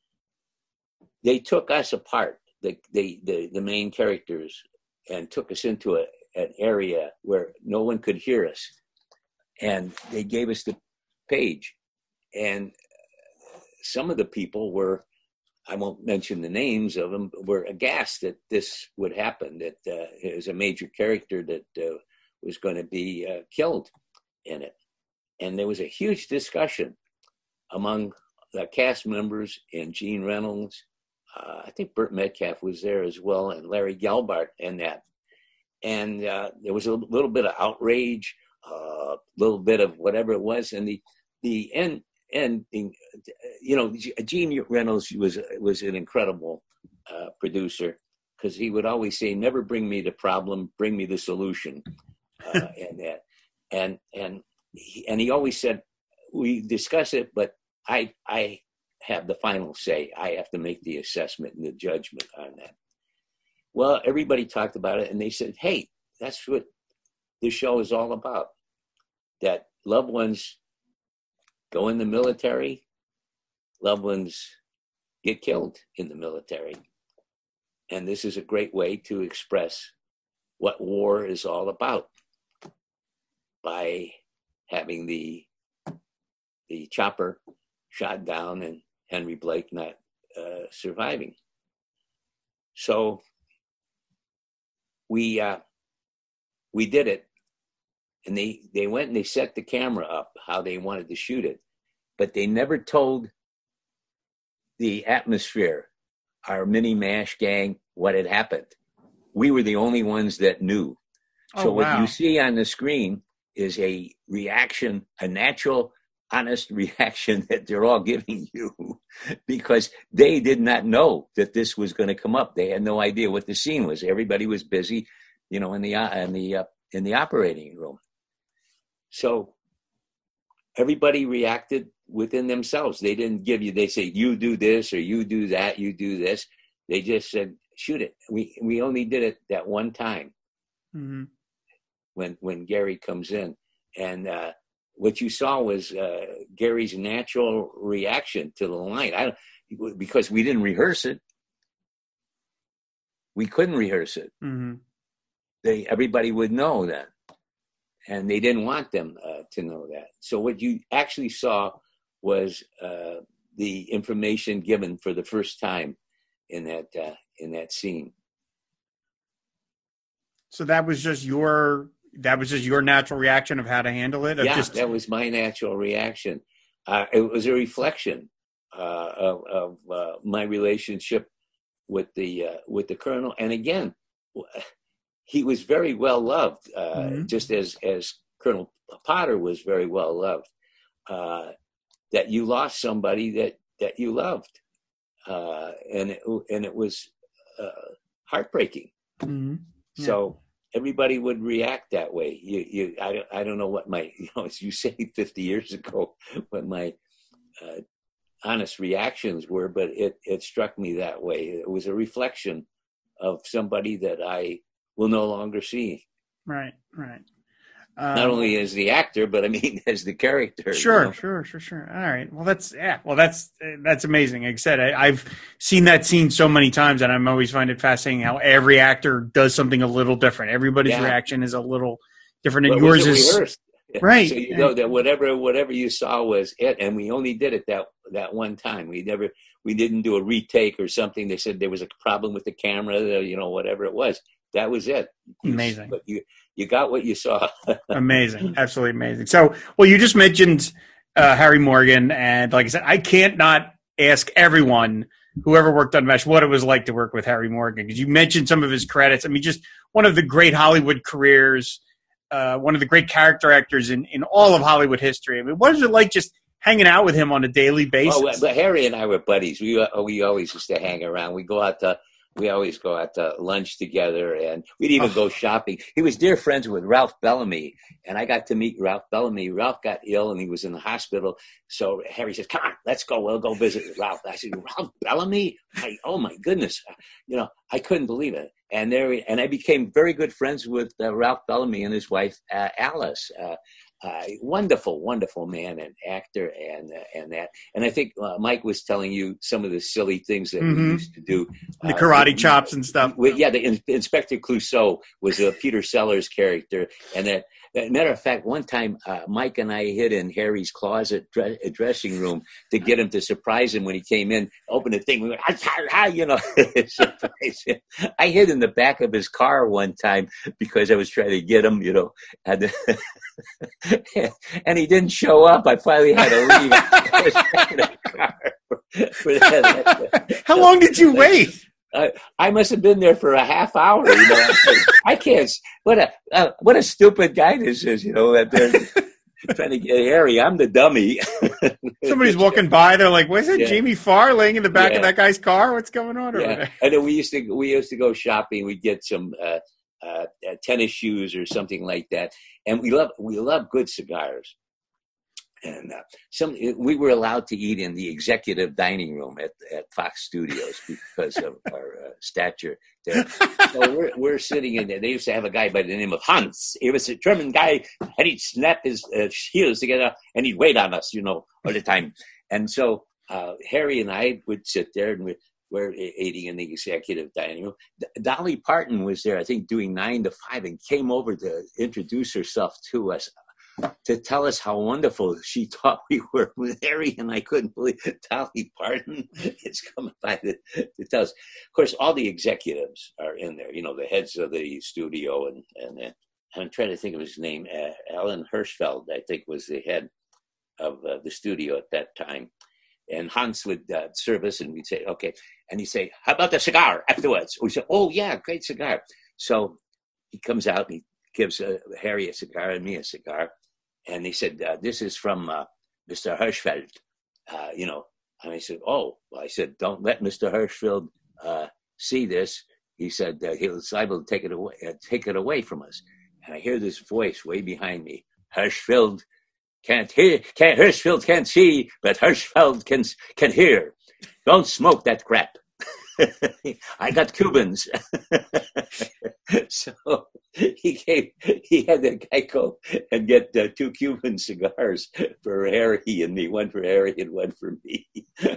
They took us apart, the the the, the main characters, and took us into a, an area where no one could hear us. And they gave us the page. And some of the people were, I won't mention the names of them, were aghast that this would happen, that uh, it was a major character that uh, was going to be uh, killed in it. And there was a huge discussion among the cast members and Gene Reynolds. Uh, I think Burt Metcalf was there as well, and Larry Gelbart and that. And uh, there was a little bit of outrage, a uh, little bit of whatever it was. And the the end, end you know, Gene Reynolds was, was an incredible uh, producer, because he would always say, never bring me the problem, bring me the solution. Uh, and that, and, and, he, and he always said, we discuss it, but I, I have the final say. I have to make the assessment and the judgment on that. Well, everybody talked about it, and they said, hey, that's what this show is all about, that loved ones go in the military, loved ones get killed in the military. And this is a great way to express what war is all about by having the the chopper shot down and Henry Blake not uh, surviving. So we uh, we did it, and they, they went and they set the camera up how they wanted to shoot it, but they never told the atmosphere, our mini MASH gang, what had happened. We were the only ones that knew. Oh, so wow. What you see on the screen is a reaction, a natural, honest reaction that they're all giving you, because they did not know that this was going to come up. They had no idea what the scene was. Everybody was busy, you know, in the uh, in the uh, in the operating room. So everybody reacted within themselves. They didn't give you. They say you do this or you do that. You do this. They just said shoot it. We we only did it that one time. Mm-hmm. When when Gary comes in, and uh, what you saw was uh, Gary's natural reaction to the line. I don't, because we didn't rehearse it. We couldn't rehearse it. Mm-hmm. They everybody would know that, and they didn't want them uh, to know that. So what you actually saw was uh, the information given for the first time in that uh, in that scene. So that was just your. That was just your natural reaction of how to handle it? Yeah, just... that was my natural reaction. Uh, it was a reflection uh, of, of uh, my relationship with the uh, with the Colonel. And again, he was very well loved, uh, mm-hmm. just as as Colonel Potter was very well loved. Uh, that you lost somebody that that you loved, uh, and it, and it was uh, heartbreaking. Mm-hmm. Yeah. So everybody would react that way. You you I don't I don't know what my you know as you say fifty years ago what my uh, honest reactions were, but it it struck me that way. It was a reflection of somebody that I will no longer see. Right, right. Um, Not only as the actor, but I mean as the character. Sure, you know? sure, sure, sure. All right. Well, that's yeah. Well, that's that's amazing. Like I said, I, I've seen that scene so many times, and I'm always find it fascinating how every actor does something a little different. Everybody's yeah. reaction is a little different, and well, yours is rehearsed. Right. So you know that whatever whatever you saw was it, and we only did it that that one time. We never we didn't do a retake or something. They said there was a problem with the camera, you know, whatever it was. That was it. Amazing. But you you got what you saw. Amazing. Absolutely amazing. So, well, you just mentioned uh, Harry Morgan, and like I said, I can't not ask everyone, whoever worked on MASH, what it was like to work with Harry Morgan, because you mentioned some of his credits. I mean, just one of the great Hollywood careers, uh, one of the great character actors in, in all of Hollywood history. I mean, what is it like just hanging out with him on a daily basis? Oh, but Harry and I were buddies. We we always used to hang around. We go out to we always go out to lunch together, and we'd even oh. go shopping. He was dear friends with Ralph Bellamy, and I got to meet Ralph Bellamy. Ralph got ill, and he was in the hospital. So Harry says, "Come on, let's go. We'll go visit Ralph." I said, "Ralph Bellamy? I, oh my goodness!" You know, I couldn't believe it. And there, and I became very good friends with uh, Ralph Bellamy and his wife uh, Alice. Uh, Uh, wonderful, wonderful man and actor, and uh, and that. And I think uh, Mike was telling you some of the silly things that mm-hmm. we used to do, the uh, karate we, chops and stuff. We, yeah, the in, Inspector Clouseau was a Peter Sellers character, and that. As a matter of fact, one time uh, Mike and I hid in Harry's closet dre- dressing room to get him to surprise him when he came in. Open the thing, we went, ah, ah, ah, you know, surprise him. I hid in the back of his car one time because I was trying to get him, you know, and, and he didn't show up. I finally had to leave. I was back in the car for, for that. How long did you wait? Uh, I must have been there for a half hour. You know, I can't. What a uh, what a stupid guy this is. You know, that they're trying to get Harry. I'm the dummy. Somebody's walking by. They're like, "What's that? Yeah. Jamie Farr laying in the back yeah. of that guy's car? What's going on over yeah. there?" And then we used to we used to go shopping. We'd get some uh, uh, tennis shoes or something like that. And we love we love good cigars. And uh, some we were allowed to eat in the executive dining room at, at Fox Studios because of our uh, stature there. So we're we're sitting in there. They used to have a guy by the name of Hans. He was a German guy, and he'd snap his uh, heels together, and he'd wait on us, you know, all the time. And so uh, Harry and I would sit there, and we we're eating in the executive dining room. D- Dolly Parton was there, I think, doing nine to five, and came over to introduce herself to us, to tell us how wonderful she thought we were with Harry, and I couldn't believe it. Dolly Parton is coming by to, to tell us. Of course, all the executives are in there, you know, the heads of the studio, and, and, and I'm trying to think of his name. Uh, Alan Hirschfeld, I think, was the head of uh, the studio at that time. And Hans would uh, serve us, and we'd say, okay. And he'd say, how about the cigar afterwards? We said, oh, yeah, great cigar. So he comes out, and he gives uh, Harry a cigar and me a cigar. And he said, uh, this is from uh, Mister Hirschfeld, uh, you know. And I said, oh. Well, I said, don't let Mister Hirschfeld uh, see this. He said, uh, he'll liable to take it away, uh, take it away from us. And I hear this voice way behind me. Hirschfeld can't hear, can't, Hirschfeld can't see, but Hirschfeld can, can hear. Don't smoke that crap. I got Cubans. So he came, he had the guy go and get uh, two Cuban cigars for Harry and me, one for Harry and one for me.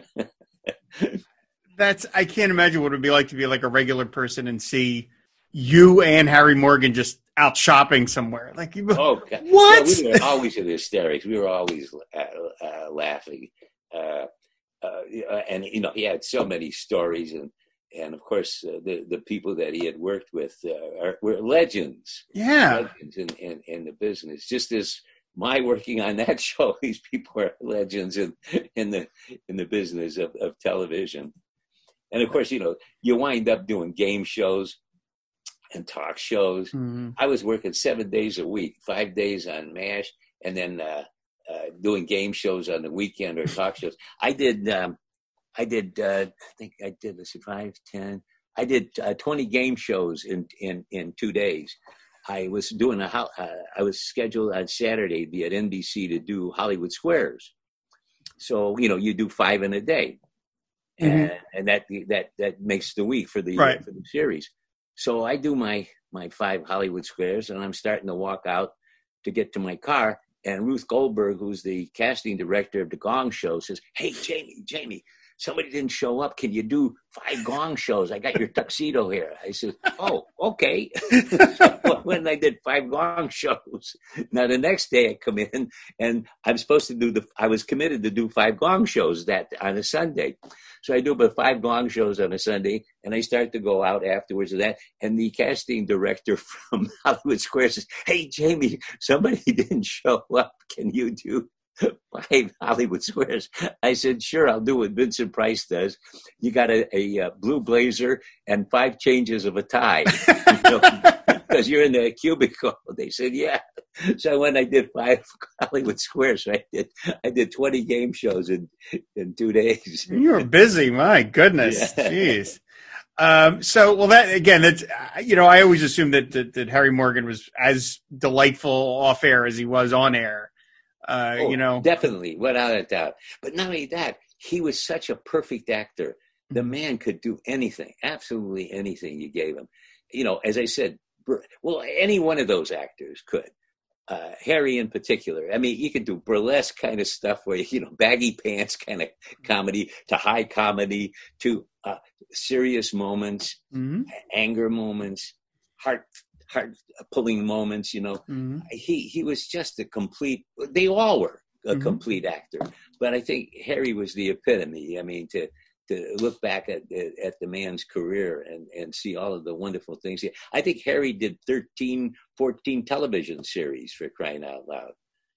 That's, I can't imagine what it would be like to be like a regular person and see you and Harry Morgan just out shopping somewhere. Like, oh, God. What? Well, we were always in hysterics. We were always uh, uh, laughing. Uh, uh, and, you know, he had so many stories, and And of course, uh, the the people that he had worked with uh, are, were legends. Yeah, legends in, in, in the business. Just as my working on that show, these people are legends in, in the in the business of, of television. And of course, you know, you wind up doing game shows and talk shows. Mm-hmm. I was working seven days a week, five days on MASH, and then uh, uh, doing game shows on the weekend or talk shows. I did, um, I did, uh, I think I did, let's see, five, ten. I did uh, twenty game shows in, in, in two days. I was doing a, uh, I was scheduled on Saturday to be at N B C to do Hollywood Squares. So, you know, you do five in a day. Mm-hmm. And, and that, that, that makes the week for the, right. uh, for the series. So I do my, my five Hollywood Squares, and I'm starting to walk out to get to my car. And Ruth Goldberg, who's the casting director of the Gong Show, says, "Hey, Jamie, Jamie, somebody didn't show up. Can you do five Gong shows? I got your tuxedo here." I said, "Oh, okay." So when I did five Gong shows, now the next day I come in and I'm supposed to do the, I was committed to do five Gong shows that on a Sunday. So I do about five Gong shows on a Sunday, and I start to go out afterwards of that. And the casting director from Hollywood Squares says, "Hey, Jamie, somebody didn't show up. Can you do five Hollywood Squares?" I said, "Sure, I'll do what Vincent Price does. You got a, a, a blue blazer and five changes of a tie." You know, because you're in the cubicle. They said, "Yeah." So when I did five Hollywood Squares, I did I did twenty game shows in, in two days. You were busy. My goodness. Yeah. Jeez. Um, so, well, that, again, that's, you know, I always assumed that, that, that Harry Morgan was as delightful off air as he was on air. Uh, oh, you know, definitely, without a doubt. But not only that, he was such a perfect actor. The man could do anything, absolutely anything you gave him. You know, as I said, well, any one of those actors could. Uh, Harry in particular. I mean, you could do burlesque kind of stuff where, you know, baggy pants kind of comedy to high comedy to uh, serious moments, mm-hmm. anger moments, heart heart pulling moments. You know, mm-hmm. he he was just a complete. They all were a mm-hmm. complete actor, but I think Harry was the epitome. I mean, to. to look back at at the man's career and, and see all of the wonderful things. I think Harry did thirteen, fourteen television series, for crying out loud.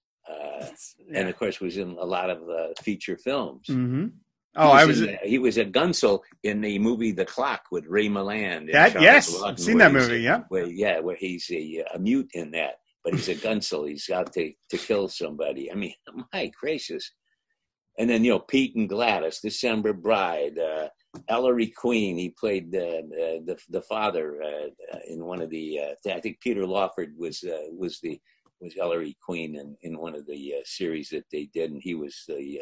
Uh, yeah. And, of course, was in a lot of uh, feature films. Mm-hmm. Oh, I was. In, he was a Gunsel in the movie The Clock with Ray Milland. That, yes, Lawton, I've seen that movie, yeah. Where, yeah, where he's a, a mute in that. But he's a Gunsel. He's out to, to kill somebody. I mean, my gracious. And then, you know, Pete and Gladys, December Bride, uh, Ellery Queen. He played uh, uh, the the father uh, in one of the. Uh, I think Peter Lawford was uh, was the was Ellery Queen in, in one of the uh, series that they did, and he was the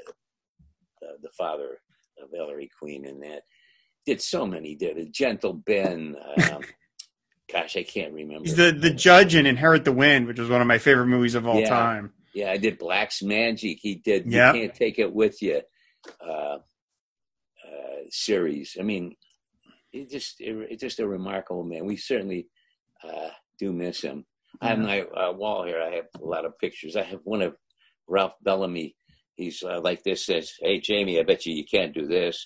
uh, uh, the father of Ellery Queen in that. Did so many. Did a Gentle Ben. Um, gosh, I can't remember. He's the the judge in Inherit the Wind, which was one of my favorite movies of all yeah. time. Yeah, I did Black's Magic. He did yep. You Can't Take It With You uh, uh, series. I mean, it just it, it's just a remarkable man. We certainly uh, do miss him. Mm-hmm. I have my uh, wall here. I have a lot of pictures. I have one of Ralph Bellamy. He's uh, like this, says, "Hey, Jamie, I bet you you can't do this."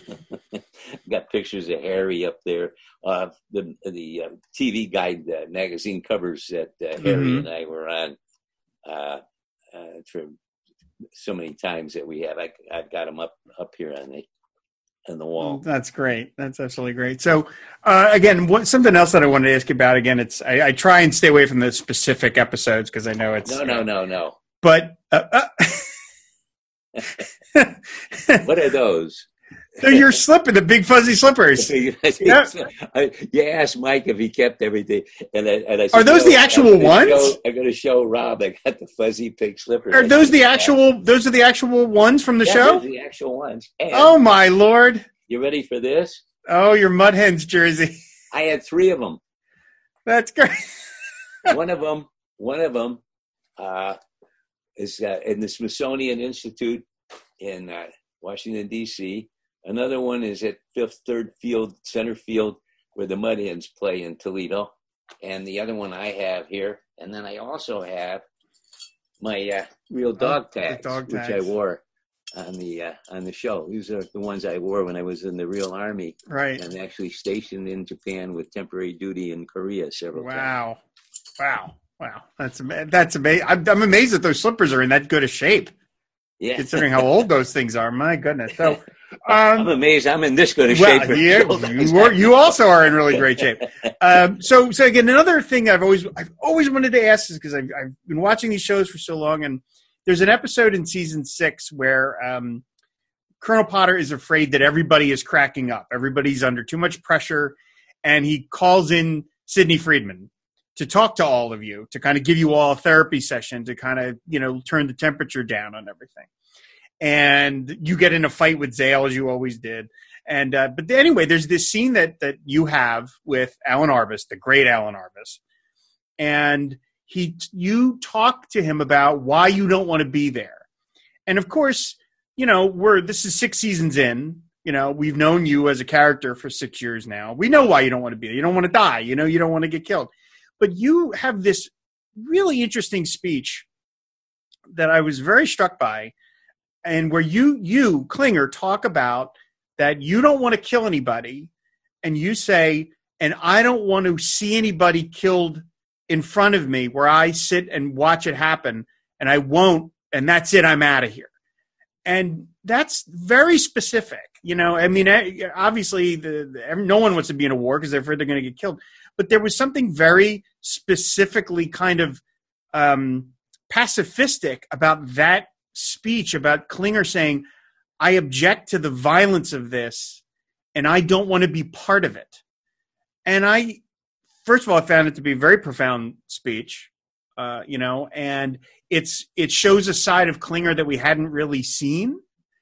Got pictures of Harry up there. Uh, the the uh, T V Guide uh, magazine covers that uh, Harry mm-hmm. and I were on. Uh, Uh, for so many times that we have, I, I've got them up up here on the on the wall. That's great. That's absolutely great. So, uh, again, what, something else that I wanted to ask you about. Again, it's I, I try and stay away from the specific episodes because I know it's no, no, no, no. But uh, uh, what are those? They're your slipper, the big fuzzy slippers. Yeah. You asked Mike if he kept everything, and I, and I said, "Are those no, the actual I'm ones?" Show, I'm going to show Rob. I got the fuzzy pink slippers. Are those the actual? That. Those are the actual ones from the yeah, show. Those are the actual ones. And oh my lord! You ready for this? Oh, your Mud Hens jersey. I had three of them. That's great. one of them. One of them uh, is uh, in the Smithsonian Institute in uh, Washington D C Another one is at Fifth Third Field, center field, where the Mud Hens play in Toledo. And the other one I have here. And then I also have my uh, real dog oh, tags, dog which tags. I wore on the uh, on the show. These are the ones I wore when I was in the real Army. Right. And actually stationed in Japan with temporary duty in Korea several wow. times. Wow. Wow, that's that's amazing. I'm, I'm amazed that those slippers are in that good a shape. Yeah, considering how old those things are. My goodness. So um, I'm amazed I'm in this good a well, shape. Yeah, you, were, you also are in really great shape. Um, so, so again, another thing I've always I've always wanted to ask is because I've, I've been watching these shows for so long, and there's an episode in season six where um, Colonel Potter is afraid that everybody is cracking up. Everybody's under too much pressure, and he calls in Sidney Friedman to talk to all of you, to kind of give you all a therapy session, to kind of, you know, turn the temperature down on everything. And you get in a fight with Zale, as you always did. And uh, but anyway, there's this scene that that you have with Alan Arbus, the great Alan Arbus, and he, you talk to him about why you don't want to be there. And of course, you know, we're this is six seasons in. You know, we've known you as a character for six years now. We know why you don't want to be there. You don't want to die. You know, you don't want to get killed. But you have this really interesting speech that I was very struck by, and where you, you, Klinger, talk about that you don't want to kill anybody, and you say, and I don't want to see anybody killed in front of me where I sit and watch it happen, and I won't, and that's it, I'm out of here. And that's very specific. You know, I mean, obviously, the, the no one wants to be in a war because they're afraid they're going to get killed. But there was something very specifically kind of um, pacifistic about that speech, about Klinger saying, I object to the violence of this, and I don't want to be part of it. And I, first of all, I found it to be a very profound speech, uh, you know, and it's it shows a side of Klinger that we hadn't really seen.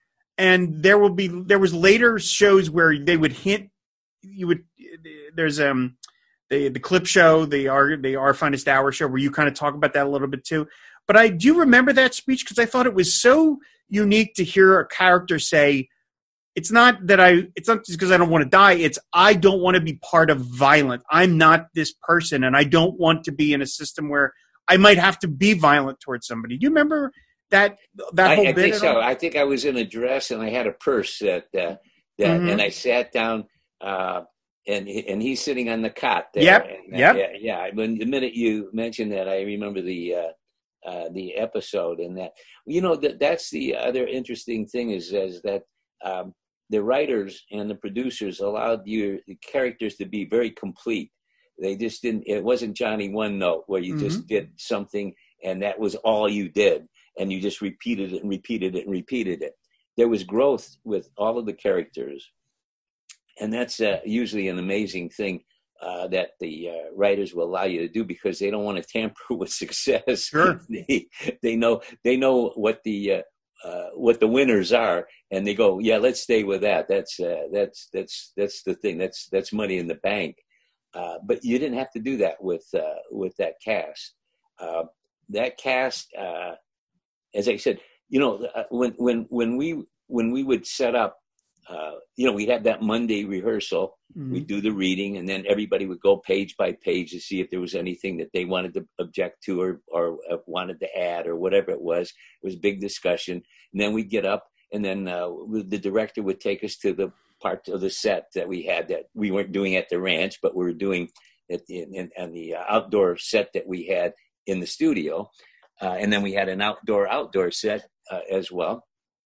And there will be there was later shows where they would hint, you would there's um the the clip show, the our the Our Finest Hour show, where you kind of talk about that a little bit too. But I do remember that speech because I thought it was so unique to hear a character say, it's not that I it's not just because I don't want to die, it's I don't want to be part of violence. I'm not this person, and I don't want to be in a system where I might have to be violent towards somebody. Do you remember that that whole I, I bit? think so. I think I was in a dress and I had a purse that uh, that, mm-hmm. and I sat down, uh, and and he's sitting on the cot there. Yep. And, uh, yep. Yeah. Yeah. When the minute you mentioned that, I remember the uh, uh, the episode, and that you know that that's the other interesting thing is is that um, the writers and the producers allowed your characters to be very complete. They just didn't. It wasn't Johnny One Note where you mm-hmm. just did something and that was all you did. And you just repeated it and repeated it and repeated it. There was growth with all of the characters. And that's uh, usually an amazing thing uh, that the uh, writers will allow you to do because they don't want to tamper with success. Sure. they, they know they know what the uh, uh, what the winners are, and they go, yeah, let's stay with that. That's uh, that's that's that's the thing. That's that's money in the bank. Uh, but you didn't have to do that with uh, with that cast. Uh, that cast. Uh, As I said, you know, when when when we when we would set up, uh, you know, we'd have that Monday rehearsal. Mm-hmm. We'd do the reading, and then everybody would go page by page to see if there was anything that they wanted to object to or or uh, wanted to add or whatever it was. It was a big discussion, and then we'd get up, and then uh, the director would take us to the part of the set that we had that we weren't doing at the ranch, but we were doing at the in, in the outdoor set that we had in the studio. Uh, and then we had an outdoor outdoor set uh, as well.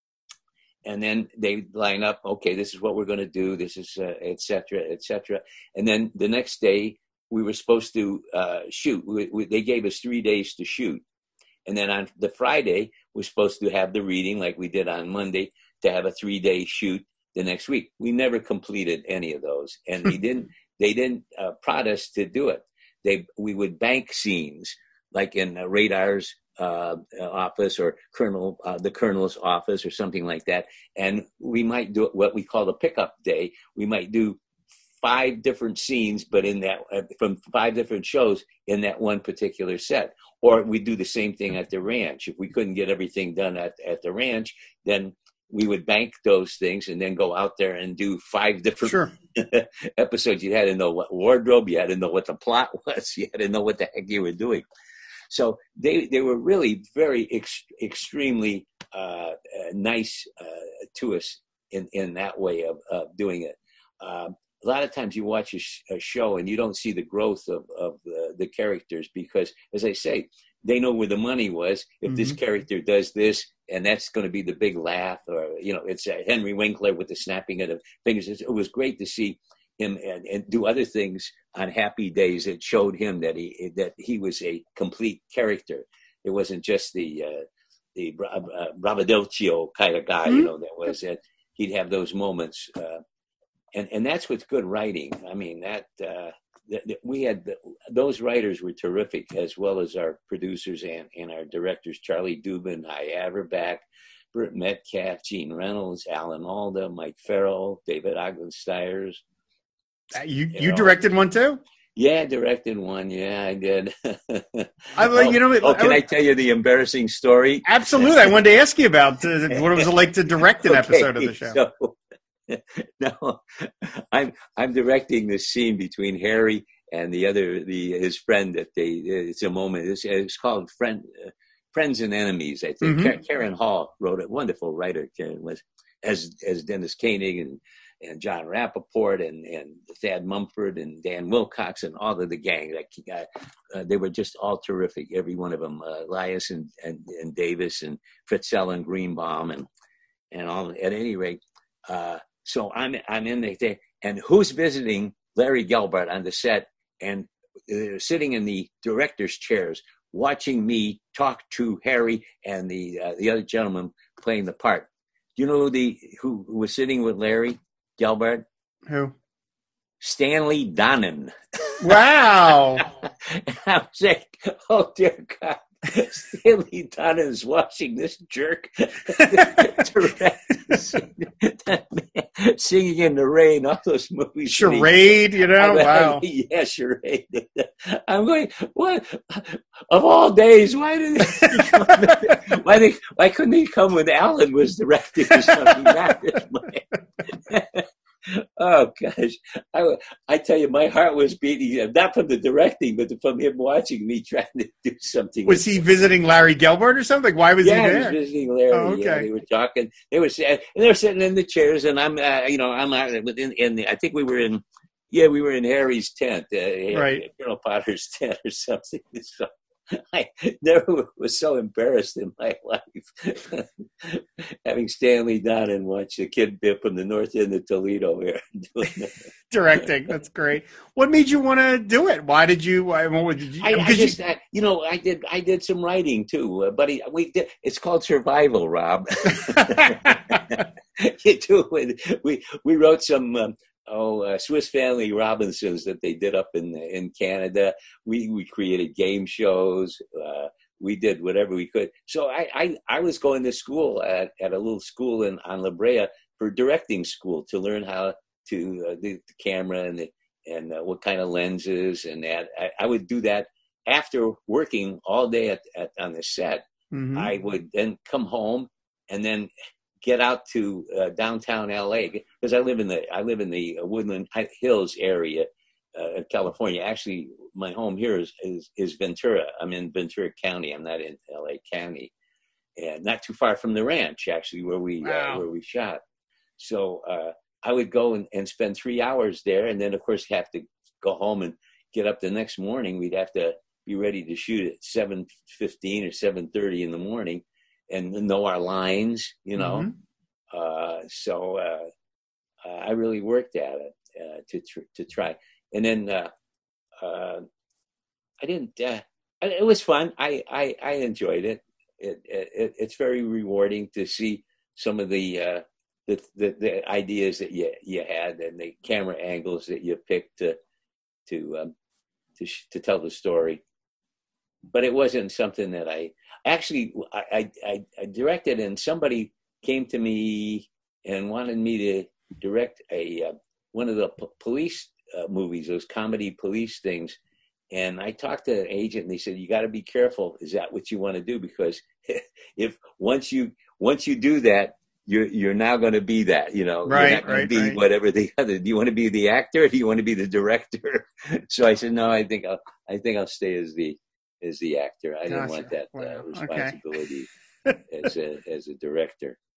And then they line up, okay, this is what we're going to do. This is uh, et cetera, et cetera. And then the next day we were supposed to uh, shoot. We, we, they gave us three days to shoot. And then on the Friday, we're supposed to have the reading like we did on Monday to have a three day shoot the next week. We never completed any of those. And they didn't, they didn't uh, prod us to do it. They, we would bank scenes like in uh, Radar's Uh, office or colonel, uh, the colonel's office or something like that. And we might do what we call the pickup day. We might do five different scenes, but in that, uh, from five different shows in that one particular set. Or we do the same thing at the ranch. If we couldn't get everything done at, at the ranch, then we would bank those things and then go out there and do five different sure. episodes. You had to know what wardrobe, you had to know what the plot was, you had to know what the heck you were doing. So they, they were really very ex- extremely uh, uh, nice uh, to us in, in that way of, of doing it. Uh, a lot of times you watch a, sh- a show and you don't see the growth of, of uh, the characters because, as I say, they know where the money was. If mm-hmm. this character does this, and that's going to be the big laugh, or, you know, it's uh, Henry Winkler with the snapping of the fingers. It was great to see him and, and do other things on Happy Days that showed him that he that he was a complete character. It wasn't just the uh, the uh, bravadocio kind of guy, mm-hmm. you know, that was it. He'd have those moments. Uh, and, and that's what's good writing. I mean, that uh, th- th- we had the, those writers were terrific, as well as our producers and, and our directors, Charlie Dubin, Hy Averback, Burt Metcalf, Gene Reynolds, Alan Alda, Mike Farrell, David Ogden Stiers. Uh, you you, you know, directed one too? Yeah, I directed one. Yeah, I did. I like, you know. Oh, can I, I tell you the embarrassing story? Absolutely. I wanted to ask you about uh, what it was like to direct an okay, episode of the show. So, no, I'm I'm directing this scene between Harry and the other the his friend that they. It's a moment. It's, it's called friend uh, Friends and Enemies. I think mm-hmm. Karen Hall wrote it. Wonderful writer. Karen was as as Dennis Koenig and. and John Rappaport and, and Thad Mumford and Dan Wilcox and all of the gang. Like, uh, they were just all terrific, every one of them. Uh, Elias and, and, and Davis and Fritzell and Greenbaum and and all. At any rate, uh, so I'm I'm in there, and who's visiting Larry Gelbart on the set, and they're sitting in the director's chairs watching me talk to Harry and the uh, the other gentleman playing the part. Do you know who the who, who was sitting with Larry Gelbart? Who? Stanley Donen. Wow. And I was like, oh dear God, Stanley Donen's watching this jerk direct Singing in the Rain, all those movies. Charade, you know? I mean, wow. Yeah, Charade. I'm going, what? Of all days, why did he, why, did, why couldn't he come when Alan was directing or something? Not this way. Oh gosh, I, I tell you, my heart was beating, not from the directing, but from him watching me trying to do something. Was he visiting Larry Gelbart or something? Why was yeah, he there? Yeah, he was visiting Larry. Oh, okay. Yeah, they were talking. They were and they were sitting in the chairs, and I'm, uh, you know, I'm out within. In the, I think we were in, yeah, we were in Harry's tent, uh, right? Colonel Potter's tent or something. So I never was so embarrassed in my life having Stanley Donen watch the kid bit from the north end of Toledo here doing that. Directing. That's great. What made you want to do it? Why did you? Why would you? I, I just, you, I, you know, I did. I did some writing too, uh, but we did. It's called survival, Rob. You do. We we wrote some. Um, Oh, uh, Swiss Family Robinsons that they did up in in Canada. We we created game shows. Uh, we did whatever we could. So I, I, I was going to school at, at a little school in on La Brea for directing school to learn how to uh, the, the camera and the, and uh, what kind of lenses and that. I, I would do that after working all day at, at on the set. Mm-hmm. I would then come home and then get out to uh, downtown L A because I live in the I live in the Woodland Hills area uh, of California. Actually, my home here is, is is Ventura. I'm in Ventura County. I'm not in L A County, and not too far from the ranch actually where we wow. uh, where we shot. So uh, I would go and, and spend three hours there, and then of course have to go home and get up the next morning. We'd have to be ready to shoot at seven fifteen or seven thirty in the morning. And know our lines, you know. Mm-hmm. Uh, so uh, I really worked at it uh, to tr- to try, and then uh, uh, I didn't. Uh, it was fun. I, I, I enjoyed it. It, it. It's very rewarding to see some of the uh, the, the the ideas that you you had and the camera angles that you picked to to um, to sh- to tell the story. But it wasn't something that I actually I, I, I directed, and somebody came to me and wanted me to direct a uh, one of the p- police uh, movies, those comedy police things. And I talked to an agent, and they said, "You got to be careful. Is that what you want to do? Because if once you once you do that, you're you're now going to be that. You know, right, you're not going right, to be right. whatever the other. Do you want to be the actor? Or do you want to be the director?" So I said, "No, I think I'll I think I'll stay as the." as the actor. I didn't gotcha. want that wow. uh, responsibility okay. as a as a director.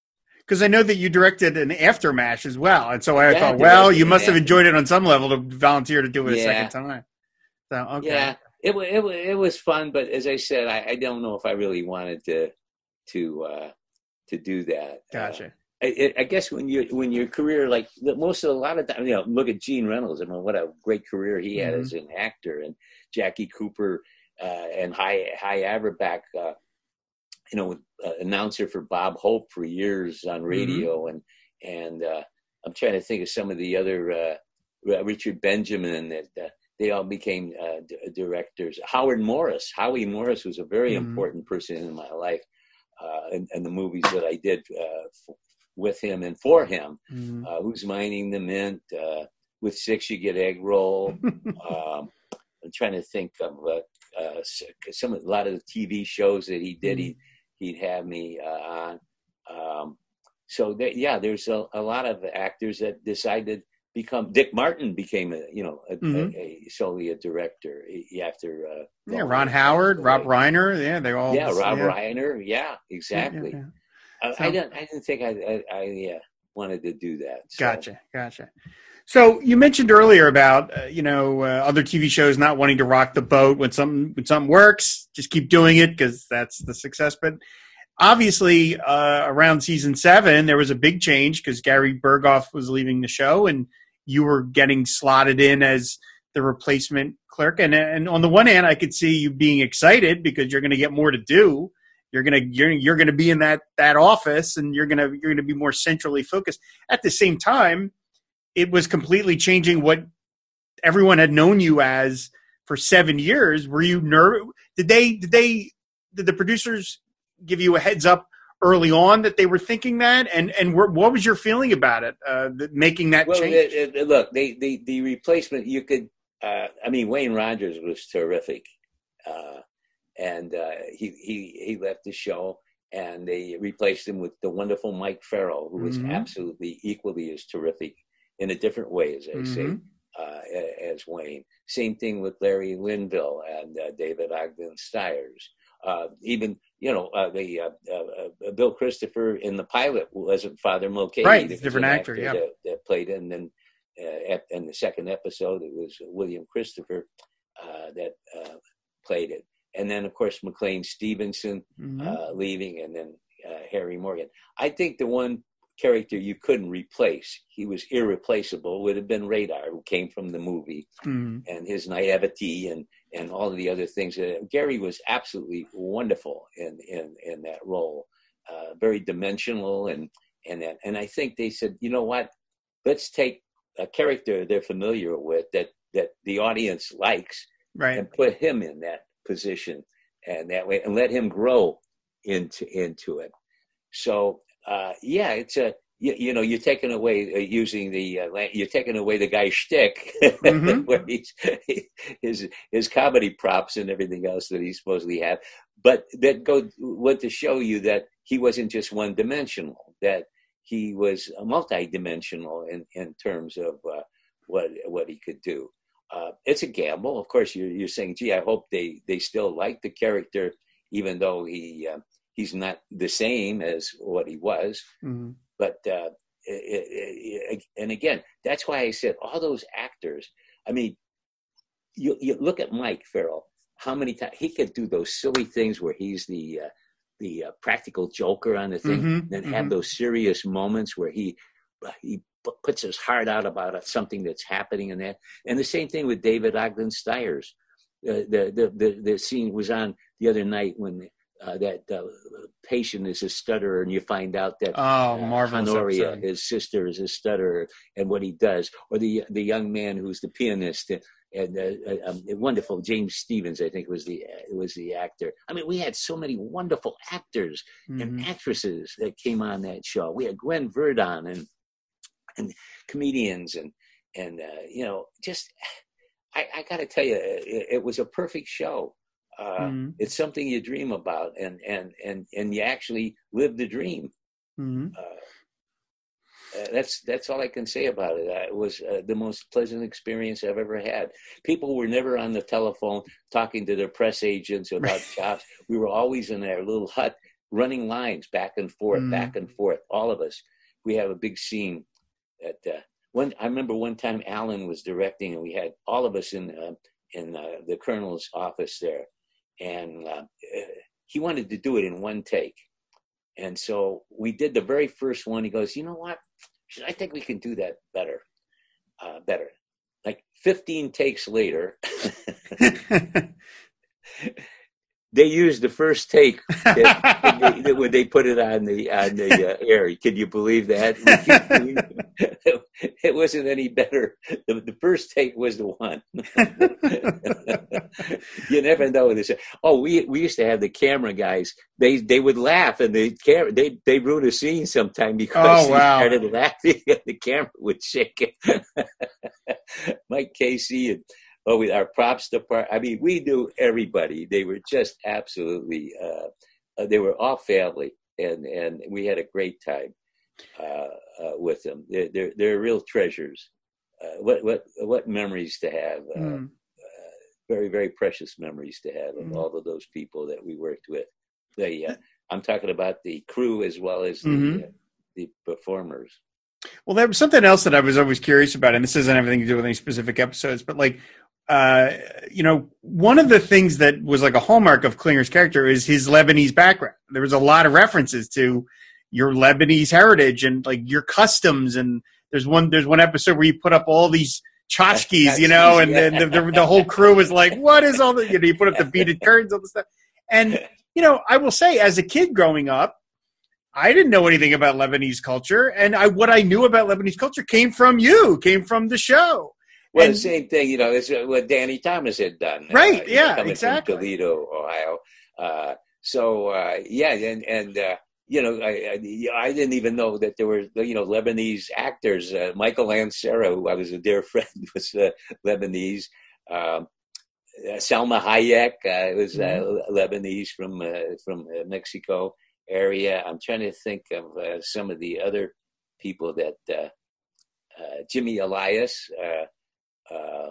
because I know that you directed an After MASH as well, and so I Yeah, thought, well, you directed must have an enjoyed it on some level to volunteer to do it a Yeah. second time. So okay, Yeah, it wa- it wa- it was fun, but as I said, I, I don't know if I really wanted to to uh, to do that. gotcha. Uh, I, I guess when you when your career, like the- most of a lot of time, you know, look at Gene Reynolds. I mean, what a great career he had Mhm. as an actor, and Jackie Cooper uh, and High High Averback, uh, you know, uh, announcer for Bob Hope for years on radio, and and uh, I'm trying to think of some of the other uh, Richard Benjamin that. Uh, They all became uh, d- directors. Howard Morris. Howie Morris was a very Mhm. important person in my life, uh, and, and the movies that I did uh, f- with him and for him. Mhm. Uh, Who's Mining the Mint? Uh, with Six, You Get Egg Roll. um, I'm trying to think of uh, uh, some a lot of the T V shows that he did. He he'd have me uh, on. Um, so there, yeah, there's a, a lot of actors that decided. Become Dick Martin became a you know a, Mhm. a, a solely a director after uh, Yeah, Ron Howard, Rob Reiner, yeah, they all. yeah Rob yeah. Reiner, yeah, exactly. Yeah, yeah, I, So- I didn't I didn't think I I, I uh, wanted to do that. So. Gotcha, gotcha. So you mentioned earlier about uh, you know uh, other T V shows not wanting to rock the boat when something when something works, just keep doing it because that's the success. But obviously, uh, around season seven, there was a big change because Gary Berghoff was leaving the show, and you were getting slotted in as the replacement clerk. And and on the one hand, I could see you being excited because you're going to get more to do. You're gonna you're you're gonna be in that that office, and you're gonna you're gonna be more centrally focused. At the same time, it was completely changing what everyone had known you as for seven years. Were you nervous? Did they did they did the producers give you a heads up early on that they were thinking that? And and wh- what was your feeling about it, uh, the, making that Well, change? it, it, look, they, the the replacement you could. Uh, I mean, Wayne Rogers was terrific, uh, and uh, he he he left the show, and they replaced him with the wonderful Mike Farrell, who was Mhm. absolutely equally as terrific in a different way, as I say, Mhm. uh, a- as Wayne. Same thing with Larry Linville and uh, David Ogden Stiers. Uh, even you know uh, the uh, uh, uh, Bill Christopher in the pilot wasn't Father Mulcahy. Right, There was different an actor, yeah. that, that played it, and then uh, ep- in the second episode it was William Christopher uh, that uh, played it, and then of course McLean Stevenson Mhm. uh, leaving, and then uh, Harry Morgan. I think the one character you couldn't replace, he was irreplaceable, would have been Radar, who came from the movie, Mhm. and his naivety and and all of the other things. Uh, Gary was absolutely wonderful in in in that role, uh, very dimensional, and and that, and I think they said, you know what, let's take a character they're familiar with that that the audience likes, Right. and put him in that position, and that way, and let him grow into into it. So uh, yeah, it's a. You, you know, you're taking away uh, using the uh, you're taking away the guy's shtick, Mhm. where he's his his comedy props and everything else that he supposedly had, but that go went to show you that he wasn't just one dimensional, that he was multi-dimensional in, in terms of uh, what what he could do. Uh, it's a gamble, of course. You're you're saying, gee, I hope they they still like the character, even though he uh, he's not the same as what he was. Mhm. But uh, it, it, it, and again, that's why I said all those actors. I mean, you you look at Mike Farrell. How many times he could do those silly things where he's the uh, the uh, practical joker on the thing, Mhm, then have mhm. those serious moments where he he p- puts his heart out about something that's happening in that. And the same thing with David Ogden Stiers. Uh, the, the the the scene was on the other night when. Uh, that uh, patient is a stutterer, and you find out that Oh, uh, marvelous Honoria, episode. his sister, is a stutterer, and what he does, or the the young man who's the pianist, and, and uh, um, wonderful James Stevens, I think was the was the actor. I mean, we had so many wonderful actors and Mhm. actresses that came on that show. We had Gwen Verdon and and comedians, and and uh, you know, just I, I got to tell you, it, it was a perfect show. Uh, Mhm. It's something you dream about, and and and and you actually live the dream. Mhm. Uh, that's that's all I can say about it. Uh, it was uh, the most pleasant experience I've ever had. People were never on the telephone talking to their press agents about jobs. We were always in our little hut running lines back and forth, mm. back and forth. All of us. We have a big scene that uh, one. I remember one time Alan was directing, and we had all of us in uh, in uh, the colonel's office there, and uh, he wanted to do it in one take. And so we did the very first one. He goes, you know what? I think we can do that better, uh, better. Like fifteen takes later, they used the first take that, that when they put it on the on the uh, air. Can you believe that? It wasn't any better. The, the first take was the one. You never know. This. Oh, we we used to have the camera guys. They they would laugh, and the camera they they ruin a scene sometime because oh, wow. they started laughing, and the camera would shake. Mike Casey and. Oh, with our props department. I mean, we knew everybody. They were just absolutely, uh, they were all family, and, and we had a great time uh, uh, with them. They're, they're, they're real treasures. Uh, what what what memories to have. Uh, mm. uh, very, very precious memories to have of mm. all of those people that we worked with. They, uh, I'm talking about the crew as well as the, mm-hmm. uh, the performers. Well, there was something else that I was always curious about, and this doesn't have anything to do with any specific episodes, but like, Uh, you know, one of the things that was like a hallmark of Klinger's character is his Lebanese background. There was a lot of references to your Lebanese heritage and like your customs. And there's one, there's one episode where you put up all these tchotchkes, you know, and then the, the, the whole crew was like, what is all that? You know, you put up the beaded curtains, all this stuff. And, you know, I will say as a kid growing up, I didn't know anything about Lebanese culture. And I, what I knew about Lebanese culture came from you, came from the show. Well, and, the same thing, you know, that's what Danny Thomas had done. Right, uh, yeah, coming exactly. From Toledo, Ohio. Uh, so, uh, yeah, and, and uh, you know, I, I, I didn't even know that there were, you know, Lebanese actors. Uh, Michael Lancero, who I was a dear friend, was uh, Lebanese. Um, uh, Salma Hayek uh, was uh, mm-hmm. Lebanese from, uh, from uh, Mexico area. I'm trying to think of uh, some of the other people that uh, uh, Jimmy Elias, uh, Uh,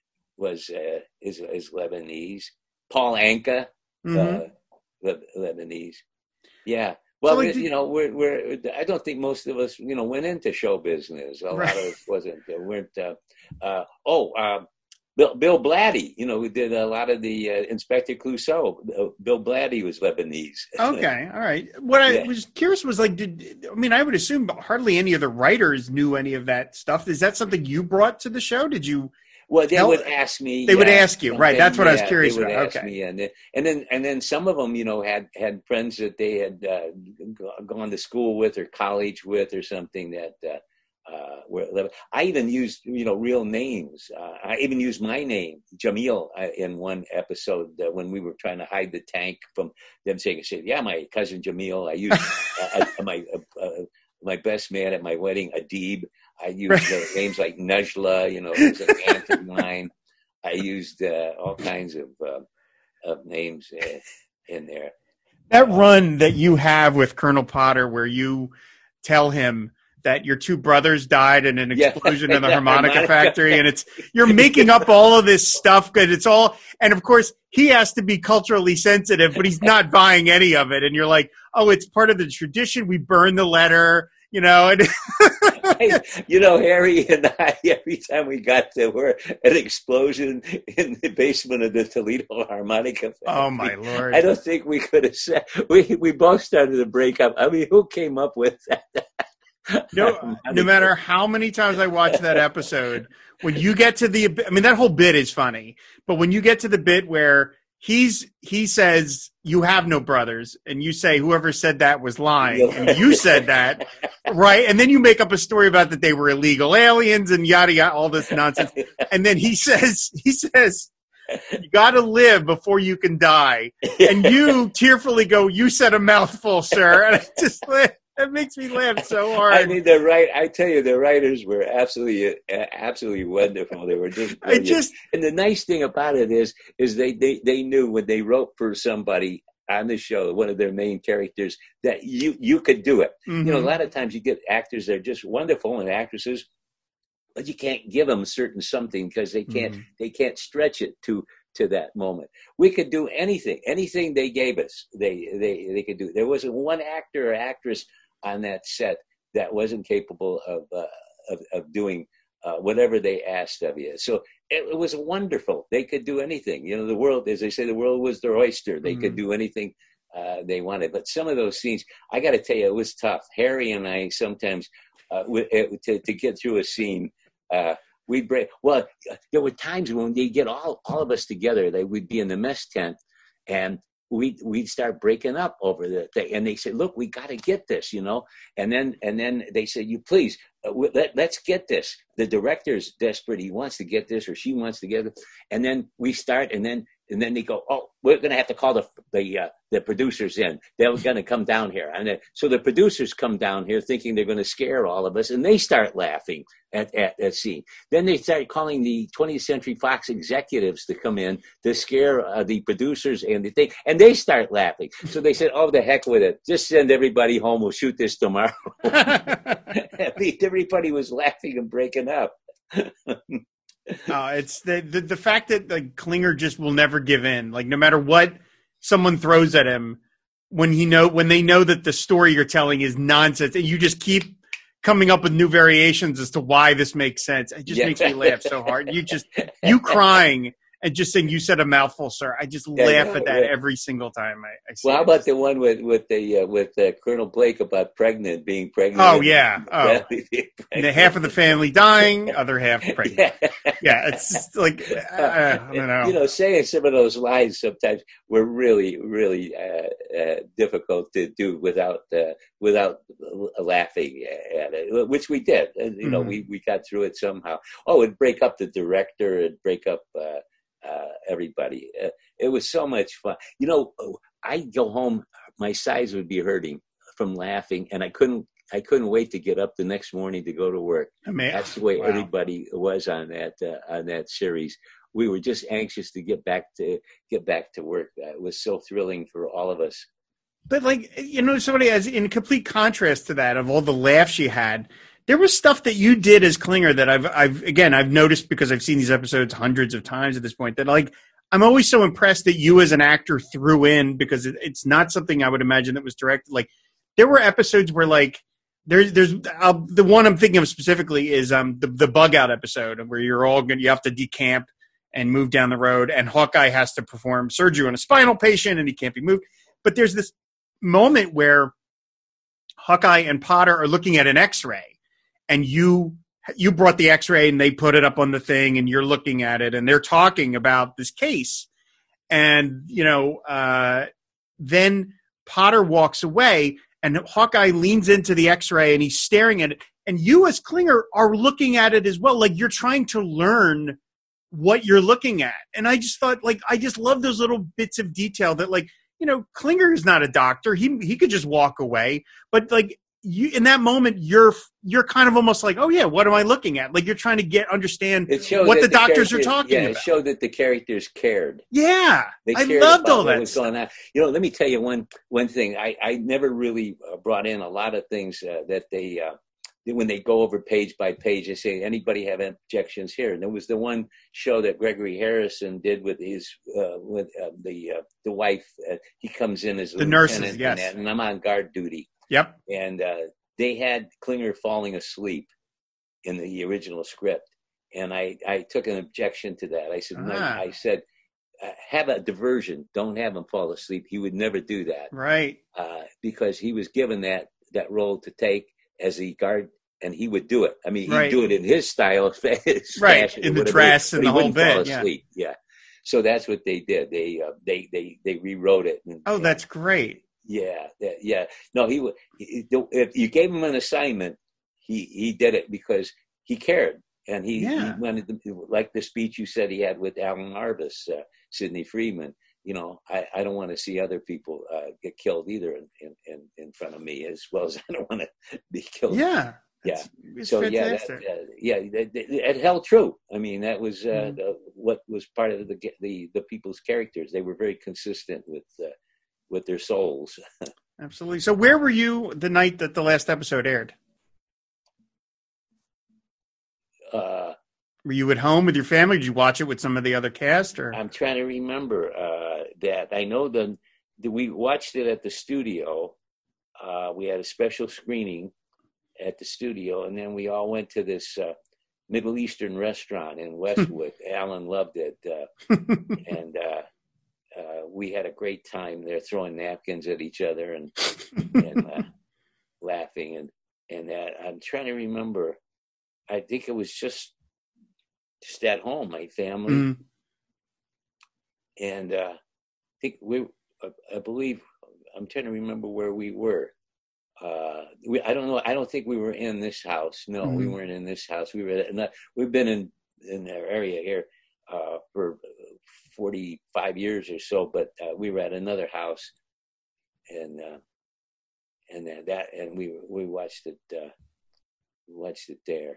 was uh, is is Lebanese. Paul Anka, mm-hmm. uh, Le- Lebanese. Yeah. Well, so like, you know, we're we're. I don't think most of us, you know, went into show business. A right. lot of us wasn't. Uh, weren't. Uh, uh, oh, uh, Bill Bill Blatty. You know, who did a lot of the uh, Inspector Clouseau. Bill Blatty was Lebanese. Okay, all right. What I yeah. was curious was like, did I mean, I would assume hardly any of the writers knew any of that stuff. Is that something you brought to the show? Did you? Well, they help? would ask me. They yeah, would ask you, right? That's what yeah, I was curious they would about. Ask okay. Me, and then, and then and then some of them, you know, had had friends that they had uh, gone to school with or college with or something that. Uh, Uh, where I even used, you know, real names. Uh, I even used my name, Jamil, uh, in one episode uh, when we were trying to hide the tank from them saying, I said, yeah, my cousin Jamil. I used uh, my uh, uh, my best man at my wedding, Adib. I used uh, names like Najla, you know, it was an aunt of mine. I used uh, all kinds of uh, of names uh, in there. That run that you have with Colonel Potter, where you tell him that your two brothers died in an explosion yeah, in the harmonica, harmonica factory, and it's you're making up all of this stuff because it's all, and of course he has to be culturally sensitive, but he's not buying any of it, and you're like, oh, it's part of the tradition. We burn the letter, you know. And I, you know, Harry and I, every time we got to where an explosion in the basement of the Toledo harmonica factory, oh my Lord! I don't think we could have said. We we both started to break up. I mean, who came up with that? No, no matter how many times I watch that episode, when you get to the, I mean, that whole bit is funny, but when you get to the bit where he's, he says, you have no brothers, and you say, whoever said that was lying, and you said that, right? And then you make up a story about that they were illegal aliens and yada, yada, all this nonsense. And then he says, he says, you got to live before you can die. And you tearfully go, you said a mouthful, sir. And I just that makes me laugh so hard. I mean, the right. I tell you, the writers were absolutely, absolutely wonderful. They were just, I just, and the nice thing about it is, is they, they, they knew when they wrote for somebody on the show, one of their main characters, that you, you could do it. Mm-hmm. You know, a lot of times you get actors that are just wonderful and actresses, but you can't give them certain something because they can't, mm-hmm. they can't stretch it to, to that moment. We could do anything, anything they gave us. They they they could do. There wasn't one actor or actress on that set that wasn't capable of uh, of, of doing uh, whatever they asked of you. So it, it was wonderful. They could do anything. You know, the world, as they say, the world was their oyster. They mm-hmm. could do anything uh, they wanted. But some of those scenes, I got to tell you, it was tough. Harry and I sometimes uh, w- to to get through a scene. Uh, We'd break. Well, there were times when they get all, all of us together. They would be in the mess tent, and we'd we'd start breaking up over the thing. And they said, "Look, we got to get this," you know. And then and then they said, "You please uh, let let's get this." The director's desperate; he wants to get this, or she wants to get it. And then we start, and then and then they go, "Oh, we're going to have to call the the uh, the producers in. They're going to come down here." And then, so the producers come down here thinking they're going to scare all of us, and they start laughing at at that scene. Then they start calling the twentieth Century Fox executives to come in to scare uh, the producers and the thing, and they start laughing. So they said, "Oh, the heck with it! Just send everybody home. We'll shoot this tomorrow." I mean, everybody was laughing and breaking up. Uh, it's the, the the fact that like Klinger just will never give in. Like no matter what someone throws at him, when he know when they know that the story you're telling is nonsense, and you just keep coming up with new variations as to why this makes sense. It just yeah. makes me laugh so hard. You just you crying and just saying you said a mouthful, sir. I just yeah, laugh no, at that yeah. every single time I, I see Well, how it. about the one with with the uh, with uh, Colonel Blake about pregnant being pregnant? Oh yeah, oh, and the half of the family dying, other half pregnant. Yeah, yeah it's just like uh, I don't know. You know, saying some of those lines sometimes were really, really uh, uh, difficult to do without uh, without laughing at it, which we did. And, you know, mm-hmm. we we got through it somehow. Oh, it'd break up the director, it'd break up. Uh, Uh, everybody. Uh, it was so much fun. You know, I'd go home, my sides would be hurting from laughing, and I couldn't I couldn't wait to get up the next morning to go to work. I mean, that's the way wow. everybody was on that uh, on that series. We were just anxious to get back to get back to work. Uh, it was so thrilling for all of us. But like, you know, somebody as in complete contrast to that, of all the laughs you had, there was stuff that you did as Klinger that I've, I've again, I've noticed because I've seen these episodes hundreds of times at this point that like, I'm always so impressed that you as an actor threw in because it, it's not something I would imagine that was directed. Like there were episodes where like, there's, there's uh, the one I'm thinking of specifically is um the, the bug out episode where you're all going, you have to decamp and move down the road and Hawkeye has to perform surgery on a spinal patient and he can't be moved. But there's this moment where Hawkeye and Potter are looking at an X-ray. And you you brought the X-ray and they put it up on the thing and you're looking at it and they're talking about this case. And, you know, uh, then Potter walks away and Hawkeye leans into the X-ray and he's staring at it. And you as Klinger are looking at it as well. Like you're trying to learn what you're looking at. And I just thought, like, I just love those little bits of detail that, like, you know, Klinger is not a doctor. He he could just walk away. But, like, you in that moment, you're you're kind of almost like, oh, yeah, what am I looking at? Like, you're trying to get understand what the, the doctors are talking yeah, about. It showed that the characters cared. Yeah, they I cared loved about all what that was stuff. going on. You know, let me tell you one one thing. I, I never really brought in a lot of things uh, that they uh, when they go over page by page. They say, anybody have objections here? And there was the one show that Gregory Harrison did with his uh, with uh, the uh, the wife. Uh, he comes in as a the nurses, yes, and, that, and I'm on guard duty. Yep, and. Uh, They had Klinger falling asleep in the original script, and I, I took an objection to that. I said, ah. no, I said, uh, have a diversion. Don't have him fall asleep. He would never do that, right? Uh, because he was given that that role to take as the guard, and he would do it. I mean, he'd right. do it in his style, his right? In the dress and the whole bit. Fall asleep. Yeah. yeah. So that's what they did. They uh, they they they rewrote it. And, oh, that's great. Yeah, that, yeah. No, he would. If you gave him an assignment, he, he did it because he cared, and he, yeah. he wanted to, like the speech you said he had with Alan Marvis, uh, Sidney Freeman. You know, I, I don't want to see other people uh, get killed either in, in, in front of me, as well as I don't want to be killed. Yeah, yeah. It's so fantastic. yeah, that, uh, yeah, it, it held true. I mean, that was uh, mm-hmm. the, what was part of the the the people's characters. They were very consistent with. Uh, with their souls. Absolutely. So where were you the night that the last episode aired? Uh, Were you at home with your family? Did you watch it with some of the other cast? Or I'm trying to remember uh, that. I know the, the we watched it at the studio. Uh, we had a special screening at the studio, and then we all went to this uh, Middle Eastern restaurant in Westwood. Alan loved it, uh, and uh, uh, we had a great time there, throwing napkins at each other and and uh, laughing. And and uh, I'm trying to remember. I think it was just just at home, my family, mm. and uh, I think we. I believe I'm trying to remember where we were. Uh, we, I don't know. I don't think we were in this house. No, mm-hmm. we weren't in this house. We were. In, we've been in in our area here uh, for forty-five years or so, but uh, we were at another house, and uh, and uh, that and we we watched it. Uh, we watched it there.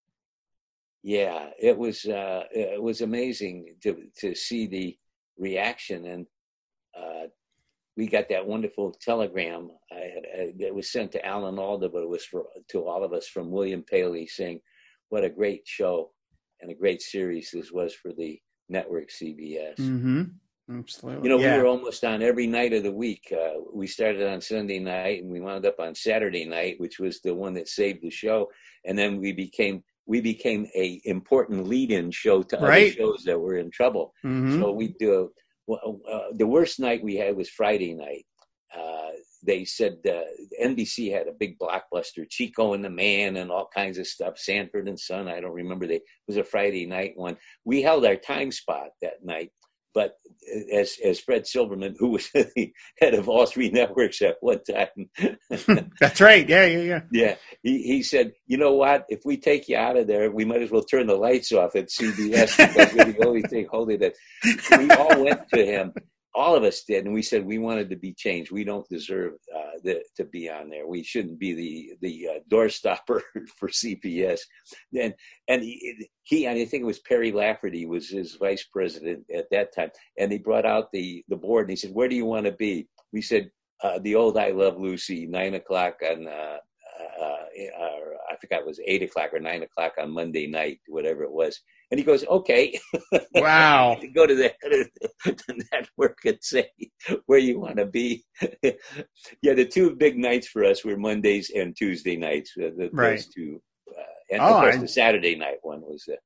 Yeah, it was uh, it was amazing to to see the reaction, and uh, we got that wonderful telegram. I had, I, it was sent to Alan Alda, but it was for to all of us from William Paley, saying what a great show and a great series this was for the network C B S. Mm-hmm. Absolutely. You know, yeah. we were almost on every night of the week. Uh, we started on Sunday night, and we wound up on Saturday night, which was the one that saved the show. And then we became we became a important lead-in show to right. other shows that were in trouble. Mm-hmm. So we do. Well, uh, the worst night we had was Friday night. Uh, they said uh, N B C had a big blockbuster, Chico and the Man, and all kinds of stuff. Sanford and Son. I don't remember. They, it was a Friday night one. We held our time spot that night. But as as Fred Silverman, who was the head of all three networks at one time. That's right. Yeah, yeah, yeah. Yeah. He, he said, you know what? If we take you out of there, we might as well turn the lights off at C B S because we're the only thing holding it. We all went to him. All of us did. And we said we wanted to be changed. We don't deserve uh, the, to be on there. We shouldn't be the the uh, doorstopper for C B S. And, and he, he, and I think it was Perry Lafferty was his vice president at that time. And he brought out the, the board and he said, where do you want to be? We said, uh, the old I Love Lucy, nine o'clock on, uh, uh, uh, I forgot it was eight o'clock or nine o'clock on Monday night, whatever it was. And he goes, okay. Wow. Go to the head of the network and say where you want to be. Yeah, the two big nights for us were Mondays and Tuesday nights. Uh, the, right. Those two. Uh, and oh, of course, I... the Saturday night one was the,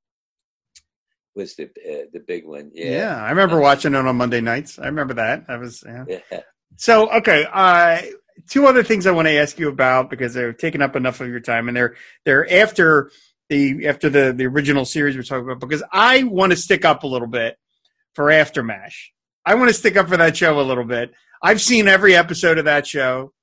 was the, uh, the big one. Yeah. Yeah, I remember watching it on Monday nights. I remember that. I was, yeah. yeah. So, okay. Uh, two other things I want to ask you about because they're taking up enough of your time, and they're they're after the after the the original series we're talking about. Because I want to stick up a little bit for After MASH. I want to stick up for that show a little bit. I've seen every episode of that show,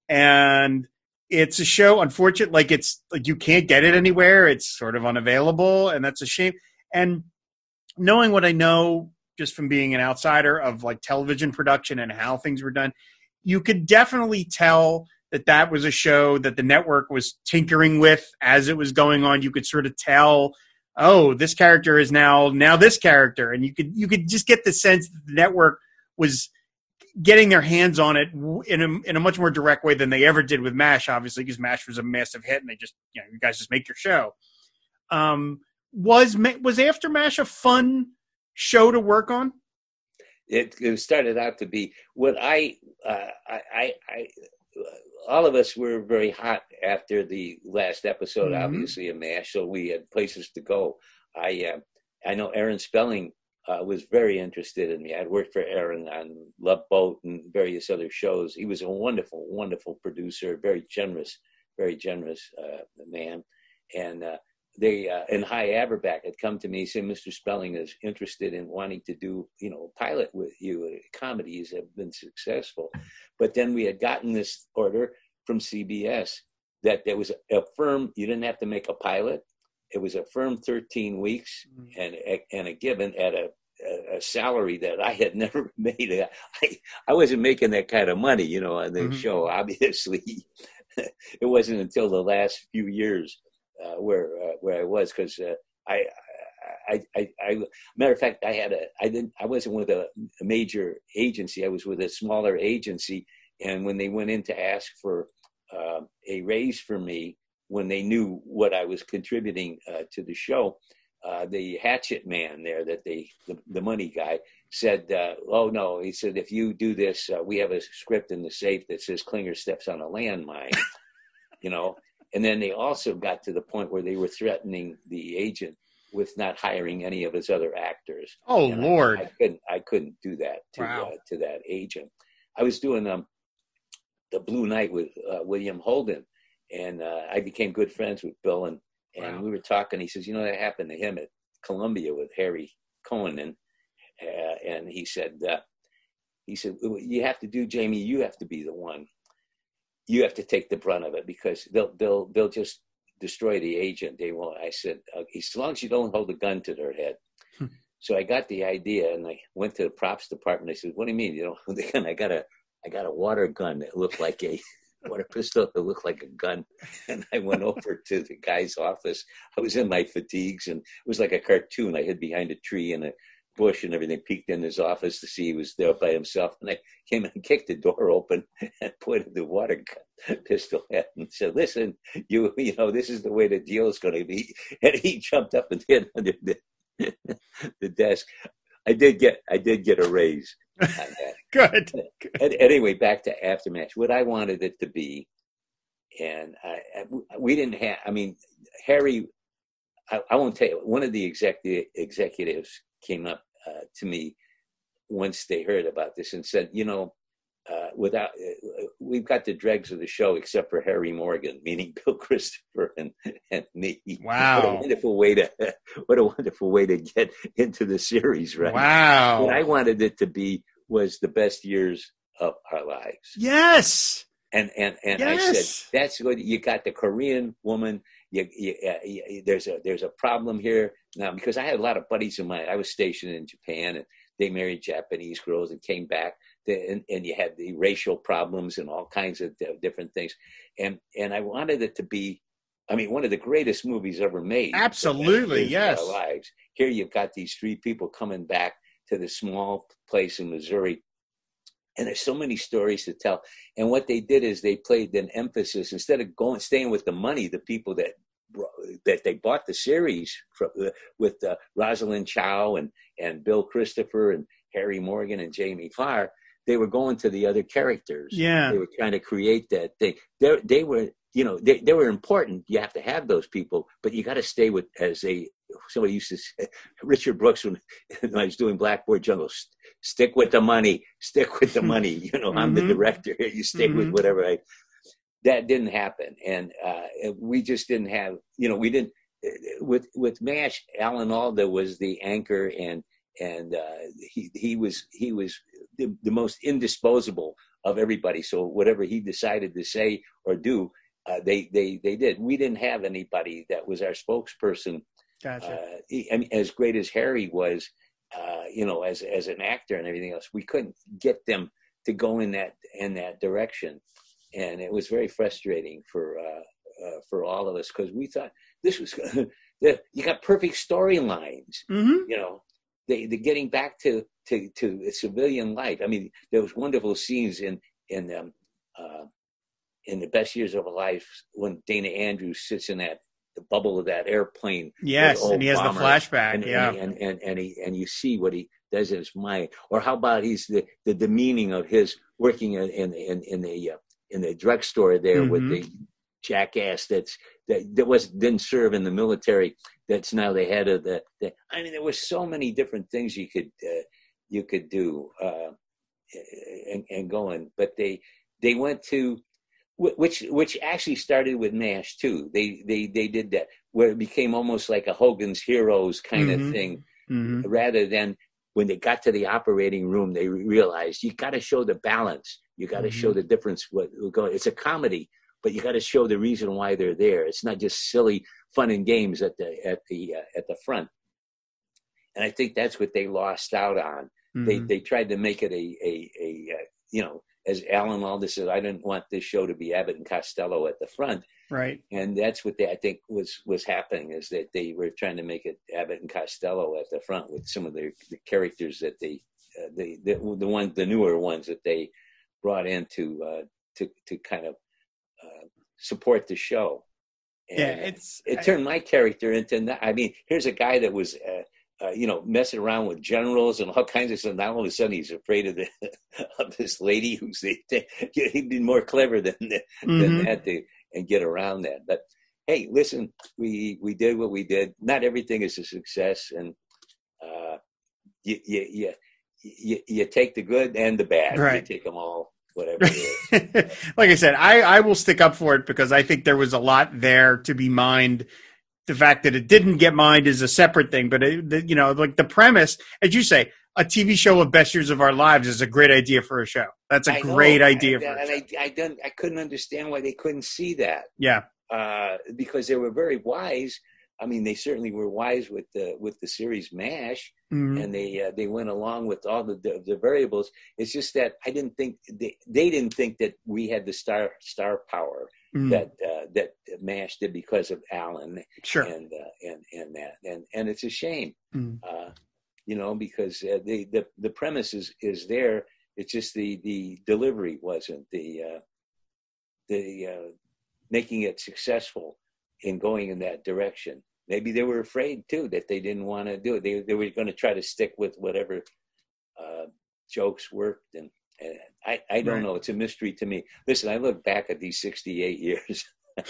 and it's a show. Unfortunately, like it's like you can't get it anywhere. It's sort of unavailable, and that's a shame. And knowing what I know just from being an outsider of like television production and how things were done, you could definitely tell that that was a show that the network was tinkering with as it was going on. You could sort of tell, oh, this character is now now this character, and you could you could just get the sense that the network was getting their hands on it in a in a much more direct way than they ever did with MASH, obviously, because MASH was a massive hit, and they just you know you guys just make your show. Um, was was After MASH a fun show to work on? It, it started out to be what I, uh, I, I, I, all of us were very hot after the last episode, mm-hmm. obviously, of MASH, so we had places to go. I, uh, I know Aaron Spelling uh, was very interested in me. I'd worked for Aaron on Love Boat and various other shows. He was a wonderful, wonderful producer, very generous, very generous uh, man. And uh, they uh, and Hy Averback had come to me and said, Mister Spelling is interested in wanting to do, you know, a pilot with you. Comedies have been successful. But then we had gotten this order from C B S that there was a firm, you didn't have to make a pilot. It was a firm thirteen weeks mm-hmm. and, and a given at a, a salary that I had never made. I, I wasn't making that kind of money, you know, on the mm-hmm. show, obviously. It wasn't until the last few years Uh, where uh, where I was, because uh, I, I, I, I, matter of fact, I had a, I didn't, I wasn't with a, a major agency. I was with a smaller agency, and when they went in to ask for uh, a raise for me, when they knew what I was contributing uh, to the show, uh, the hatchet man there, that they, the, the money guy, said, uh, oh, no, he said, if you do this, uh, we have a script in the safe that says Klinger steps on a landmine, you know. And then they also got to the point where they were threatening the agent with not hiring any of his other actors. Oh, and Lord. I, I couldn't I couldn't do that to Wow. uh, to that agent. I was doing um, the Blue Knight with uh, William Holden, and uh, I became good friends with Bill, and, and Wow. we were talking. He says, you know, that happened to him at Columbia with Harry Cohen, and uh, and he said, uh, he said, you have to do, Jamie, you have to be the one. You have to take the brunt of it, because they'll they'll they'll just destroy the agent. They won't. I said, as long as you don't hold a gun to their head. So I got the idea, and I went to the props department. I said, what do you mean you don't hold the gun? I got a I got a water gun that looked like a water pistol that looked like a gun. And I went over to the guy's office. I was in my fatigues, and it was like a cartoon. I hid behind a tree and a bush and everything, peeked in his office to see he was there by himself. And I came and kicked the door open and pointed the water gun, pistol at him and said, listen, you you know, this is the way the deal is going to be. And he jumped up and hid under the, the desk. I did get I did get a raise on that. Good. And anyway, back to Aftermatch. What I wanted it to be, and I, I, we didn't have, I mean, Harry, I, I won't tell you, one of the executive, executives came up uh, to me once they heard about this and said, you know, uh, without uh, we've got the dregs of the show except for Harry Morgan, meaning Bill Christopher and, and me. Wow. What a wonderful way to what a wonderful way to get into the series, right? Wow. What I wanted it to be was the best years of our lives. Yes. And and and Yes. I said, that's good. You got the Korean woman. You, you, uh, you, there's a there's a problem here now, because I had a lot of buddies of mine. I was stationed in Japan, and they married Japanese girls and came back. To, and, and you had the racial problems and all kinds of different things. And and I wanted it to be, I mean, one of the greatest movies ever made. Absolutely, yes. Our lives. Here you've got these three people coming back to the small place in Missouri. And there's so many stories to tell. And what they did is they played an emphasis, instead of going, staying with the money, the people that that they bought the series from, uh, with uh, Rosalind Chow and, and Bill Christopher and Harry Morgan and Jamie Farr, they were going to the other characters. Yeah. They were trying to create that thing. They, they were, you know, they, they were important. You have to have those people, but you got to stay with, as they, somebody used to say, Richard Brooks, when, when I was doing Blackboard Jungle, stick with the money, stick with the money. You know, mm-hmm. I'm the director here. You stick mm-hmm. with whatever I, that didn't happen. And uh, we just didn't have, you know, we didn't, with, with MASH, Alan Alda was the anchor, and, and uh, he, he was, he was the, the most indisposable of everybody. So whatever he decided to say or do, uh, they, they, they did. We didn't have anybody that was our spokesperson. Gotcha. Uh, he, I mean, as great as Harry was, uh, you know, as, as an actor and everything else, we couldn't get them to go in that, in that direction. And it was very frustrating for uh, uh, for all of us, because we thought this was you got perfect storylines. Mm-hmm. You know, they the getting back to to to civilian life. I mean, there was wonderful scenes in in um, uh, in the best years of our life when Dana Andrews sits in that the bubble of that airplane. Yes, and he has the flashback. And, yeah, and, and and and he and you see what he does in his mind. Or how about he's the the demeaning of his working in in in, in the uh, in the drugstore there, mm-hmm. with the jackass that's that, that was didn't serve in the military, that's now the head of the, the I mean, there were so many different things you could uh, you could do uh, and, and going, but they they went to which which actually started with MASH too. They they they did that, where it became almost like a Hogan's Heroes kind mm-hmm. of thing, mm-hmm. rather than when they got to the operating room, they realized you got to show the balance. You got to mm-hmm. show the difference. What we're going. It's a comedy, but you got to show the reason why they're there. It's not just silly fun and games at the at the uh, at the front. And I think that's what they lost out on. Mm-hmm. They they tried to make it a a, a uh, you know, as Alan Alda said, I didn't want this show to be Abbott and Costello at the front. Right. And that's what they, I think was was happening, is that they were trying to make it Abbott and Costello at the front with some of the, the characters that they uh, the the the ones the newer ones that they brought in to uh, to to kind of uh, support the show. And yeah, it's it turned my character into. I mean, here's a guy that was. Uh, Uh, you know, messing around with generals and all kinds of stuff. Now all of a sudden he's afraid of the of this lady who's the, he'd be more clever than the, mm-hmm. than that to and get around that. But hey, listen, we we did what we did. Not everything is a success, and uh, you, you you you you take the good and the bad. Right. You take them all, whatever it is. Like I said, I I will stick up for it because I think there was a lot there to be mined. The fact that it didn't get mined is a separate thing, but it, the, you know, like the premise, as you say, a T V show of Best Years of Our Lives is a great idea for a show. That's a I great know. idea I, for a and show. I, I didn't, I couldn't understand why they couldn't see that. Yeah, uh, because they were very wise. I mean, they certainly were wise with the with the series MASH, mm-hmm. and they uh, they went along with all the, the the variables. It's just that I didn't think they they didn't think that we had the star star power. Mm. That uh, that MASH did because of Alan, sure, and uh, and and that and and it's a shame, mm. uh, you know, because uh, the the the premise is, is there. It's just the the delivery wasn't the uh, the uh, making it successful in going in that direction. Maybe they were afraid too that they didn't want to do it. They they were going to try to stick with whatever uh, jokes worked and. I, I don't right. know. It's a mystery to me. Listen, I look back at these sixty-eight years.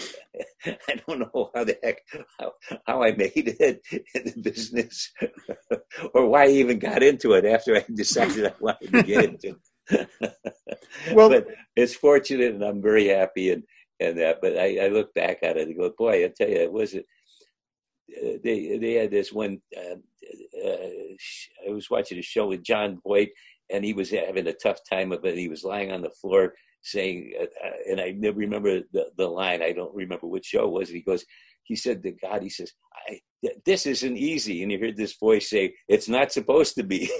I don't know how the heck, how, how I made it in the business or why I even got into it after I decided I wanted to get into it. Well, but it's fortunate and I'm very happy and, and that, but I, I look back at it and go, boy, I tell you, it wasn't, uh, they, they had this one, uh, uh, I was watching a show with John Boyd, and he was having a tough time of it. He was lying on the floor saying, uh, and I never remember the, the line. I don't remember which show it was. And he goes, he said to God, he says, I, this isn't easy. And you heard this voice say, it's not supposed to be.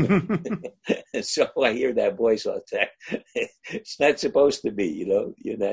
And so I hear that voice all the time. It's not supposed to be, you know, you're not.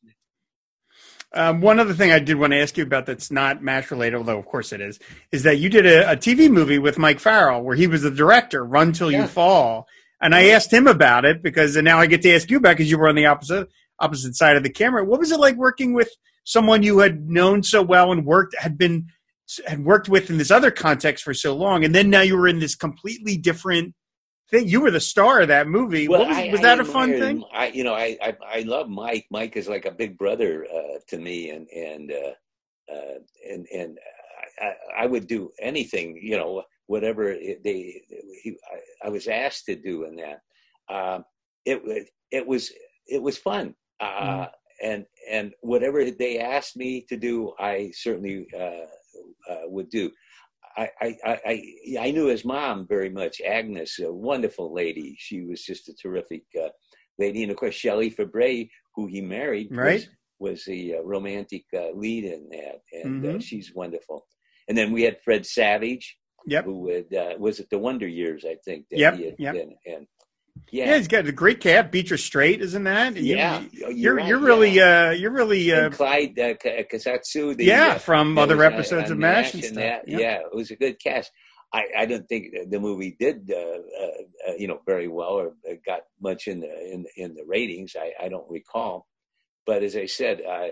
Um, one other thing I did want to ask you about that's not MASH related, although of course it is, is that you did a, a T V movie with Mike Farrell where he was the director, Run Till yeah. You Fall. And I asked him about it because and now I get to ask you about it because you were on the opposite opposite side of the camera. What was it like working with someone you had known so well and worked had been had worked with in this other context for so long, and then now you were in this completely different thing? You were the star of that movie. Well, what was, I, was that I a fun admired, thing? I, you know, I, I I love Mike. Mike is like a big brother uh, to me, and and uh, uh, and and I, I would do anything, you know, whatever it, they he, I, I was asked to do in that. Uh, it it was it was fun, uh, mm. and and whatever they asked me to do, I certainly uh, uh, would do. I, I, I, I knew his mom very much, Agnes, a wonderful lady. She was just a terrific uh, lady. And, of course, Shelley Fabre, who he married, right. was, was the uh, romantic uh, lead in that. And mm-hmm. uh, she's wonderful. And then we had Fred Savage, yep. who would, uh, was it the Wonder Years, I think, that yep. he had yep. been. And, yeah. yeah, he's got a great cat, Beatrice Straight, isn't that? You, yeah, you're you're, right, you're really yeah. uh, you're really uh, and Clyde uh, Kasatsu. The, yeah, uh, from other was, episodes uh, of MASH and and stuff. That. Yep. Yeah, it was a good cast. I, I don't think the movie did uh, uh, you know very well or got much in the in in the ratings. I, I don't recall, but as I said, I,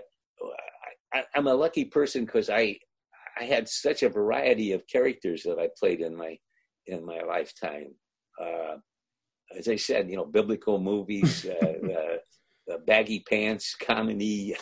I I'm a lucky person because I I had such a variety of characters that I played in my in my lifetime. Uh, as I said, you know, biblical movies, uh, uh, uh, baggy pants, comedy.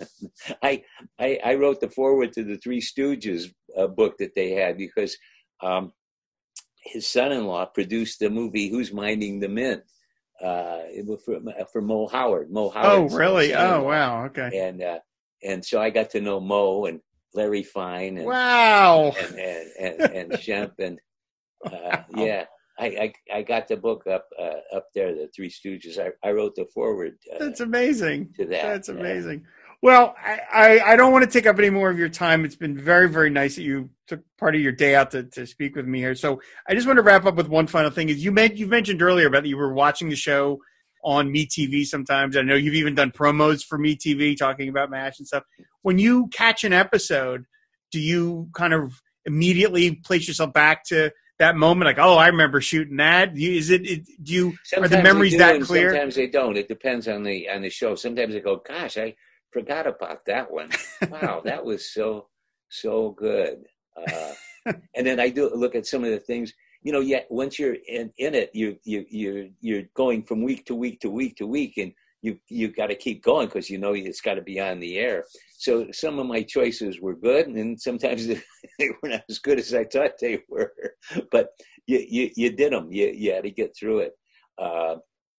I, I I wrote the foreword to the Three Stooges uh, book that they had because um, his son-in-law produced the movie Who's Minding the Mint uh, it was for, for Mo Howard. Mo Howard. Oh, really? Oh, wow. Okay. And uh, and so I got to know Mo and Larry Fine. And, wow. And and and, and Shemp and uh, wow. yeah. I, I I got the book up uh, up there, the Three Stooges. I, I wrote the foreword. Uh, That's amazing. To that. That's amazing. Yeah. Well, I, I, I don't want to take up any more of your time. It's been very, very nice that you took part of your day out to, to speak with me here. So I just want to wrap up with one final thing. Is you made you mentioned earlier about that you were watching the show on MeTV sometimes. I know you've even done promos for MeTV talking about MASH and stuff. When you catch an episode, do you kind of immediately place yourself back to that moment, like, oh, I remember shooting that? Is it? it do you sometimes are the memories do, that clear? Sometimes they don't. It depends on the on the show. Sometimes I go, gosh, I forgot about that one. Wow, that was so, so good. Uh, and then I do look at some of the things, you know, yet once you're in, in it, you, you, you're, you're going from week to week to week to week, and you, you've got to keep going because you know it's got to be on the air. So some of my choices were good, and sometimes they were not as good as I thought they were, but you, you, you did them. You, you had to get through it. Uh,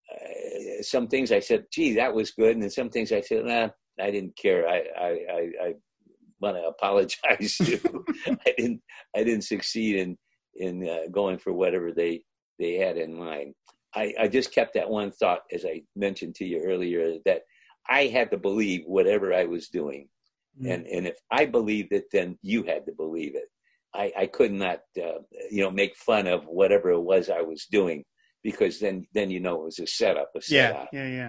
Uh, some things I said, gee, that was good. And then some things I said, nah, I didn't care. I, I, I, I want to apologize to. I didn't, I didn't succeed in, in uh, going for whatever they, they had in mind. I, I just kept that one thought, as I mentioned to you earlier, that I had to believe whatever I was doing. Mm. And, and if I believed it, then you had to believe it. I, I could not, uh, you know, make fun of whatever it was I was doing. Because then, then you know it was a setup, a setup. Yeah, yeah, yeah.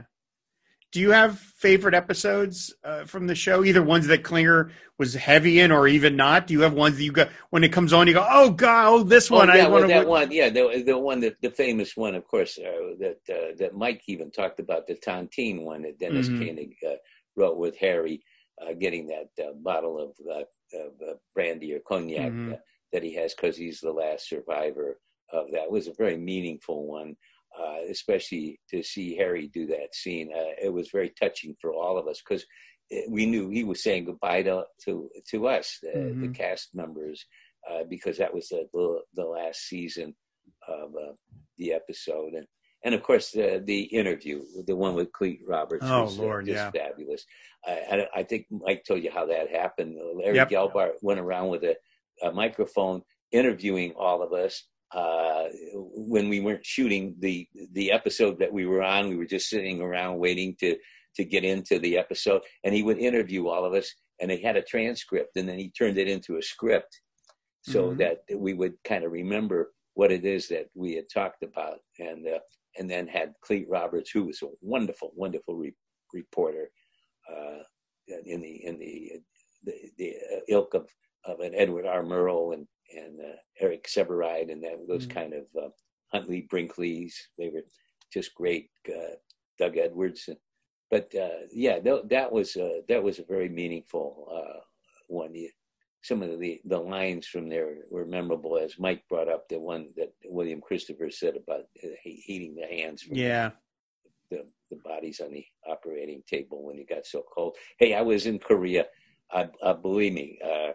Do you have favorite episodes uh, from the show? Either ones that Klinger was heavy in, or even not? Do you have ones that you got when it comes on? You go, oh god, oh this one. Oh, yeah, I well, want that to. one, yeah, the the one that the famous one, of course, uh, that uh, that Mike even talked about, the Tontine one that Dennis mm-hmm. Koenig uh, wrote with Harry, uh, getting that uh, bottle of, uh, of uh, brandy or cognac mm-hmm. uh, that he has because he's the last survivor of that. It was a very meaningful one, uh, especially to see Harry do that scene. Uh, it was very touching for all of us because we knew he was saying goodbye to to, to us, the, mm-hmm. the cast members, uh, because that was the, the, the last season of uh, the episode. And, and of course, the, the interview, the one with Clete Roberts, oh, was Lord, uh, just yeah. fabulous. I, I think Mike told you how that happened. Larry yep. Gelbart went around with a, a microphone interviewing all of us. Uh, when we weren't shooting the the episode that we were on, we were just sitting around waiting to to get into the episode, and he would interview all of us, and they had a transcript, and then he turned it into a script so mm-hmm. that we would kind of remember what it is that we had talked about, and uh, and then had Clete Roberts, who was a wonderful, wonderful re- reporter uh, in the in the the, the ilk of of an Edward R. Murrow and and uh, Eric Seberide and that, those mm-hmm. kind of uh, Huntley Brinkley's. They were just great. Uh, Doug Edwards, but uh, yeah, th- that was uh, that was a very meaningful uh, one. You, some of the the lines from there were memorable, as Mike brought up the one that William Christopher said about uh, heating the hands. From yeah. The, the bodies on the operating table when it got so cold. Hey, I was in Korea. Uh, uh, believe me. Uh,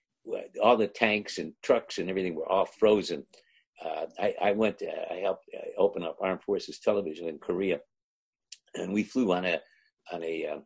all the tanks and trucks and everything were all frozen. Uh, I, I went, to, I helped open up Armed Forces Television in Korea, and we flew on a on a uh,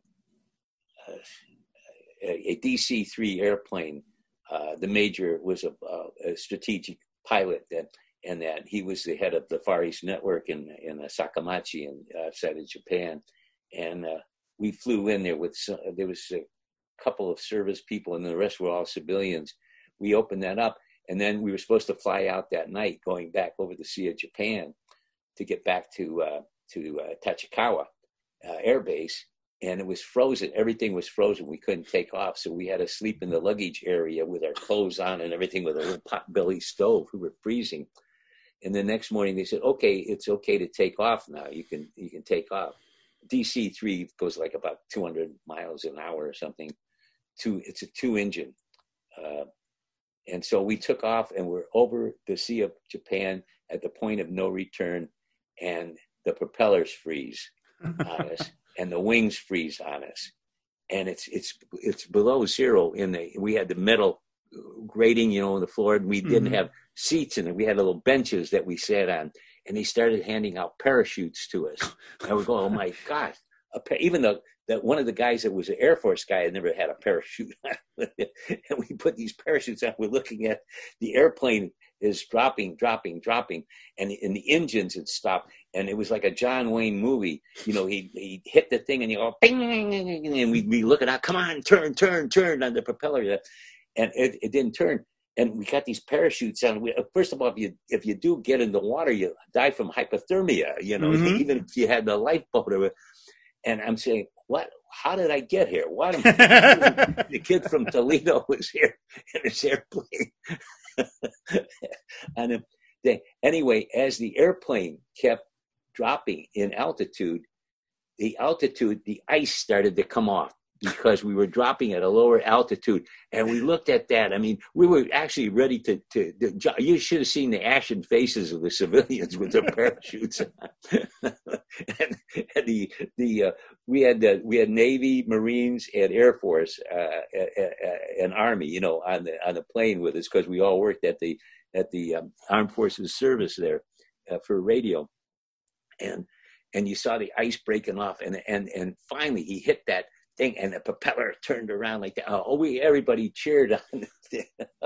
a, a D C three airplane. Uh, the major was a, a strategic pilot, that, and that he was the head of the Far East Network in in uh, Sakamachi, in uh, outside of Japan, and uh, we flew in there with some, there was a couple of service people, and the rest were all civilians. We opened that up, and then we were supposed to fly out that night, going back over the Sea of Japan to get back to uh, to uh, Tachikawa uh, Air Base, and it was frozen. Everything was frozen. We couldn't take off, so we had to sleep in the luggage area with our clothes on and everything, with a little pot-belly stove. We were freezing. And the next morning they said, "Okay, it's okay to take off now. You can you can take off." D C three goes like about two hundred miles an hour or something. Two, it's a two engine. Uh, and so we took off, and we're over the Sea of Japan at the point of no return, and the propellers freeze on us and the wings freeze on us. And it's, it's, it's below zero in the, we had the metal grating, you know, on the floor, and we didn't mm-hmm. have seats in it. We had little benches that we sat on, and they started handing out parachutes to us. And we go, oh my God. A pa- even though that one of the guys that was an Air Force guy had never had a parachute. And we put these parachutes on. We're looking at the airplane is dropping, dropping, dropping. And, and the engines had stopped. And it was like a John Wayne movie. You know, he he hit the thing, and you go, bing, and we'd be looking out, come on, turn, turn, turn on the propeller. And it, it didn't turn. And we got these parachutes on. We, first of all, if you if you do get in the water, you die from hypothermia, you know, mm-hmm. even if you had the lifeboat or whatever. And I'm saying, what? How did I get here? Why am I the kid from Toledo was here in his airplane? And they, anyway, as the airplane kept dropping in altitude, the altitude, the ice started to come off. because we were dropping at a lower altitude. And we looked at that. I mean, we were actually ready to, to, to you should have seen the ashen faces of the civilians with their parachutes. and, and the, the, uh, we had, the, we had Navy, Marines, and Air Force, uh, and Army, you know, on the, on the plane with us, because we all worked at the, at the um, Armed Forces Service there uh, for radio. And, and you saw the ice breaking off, and, and, and finally he hit that thing, and the propeller turned around like that. Oh, we everybody cheered on it.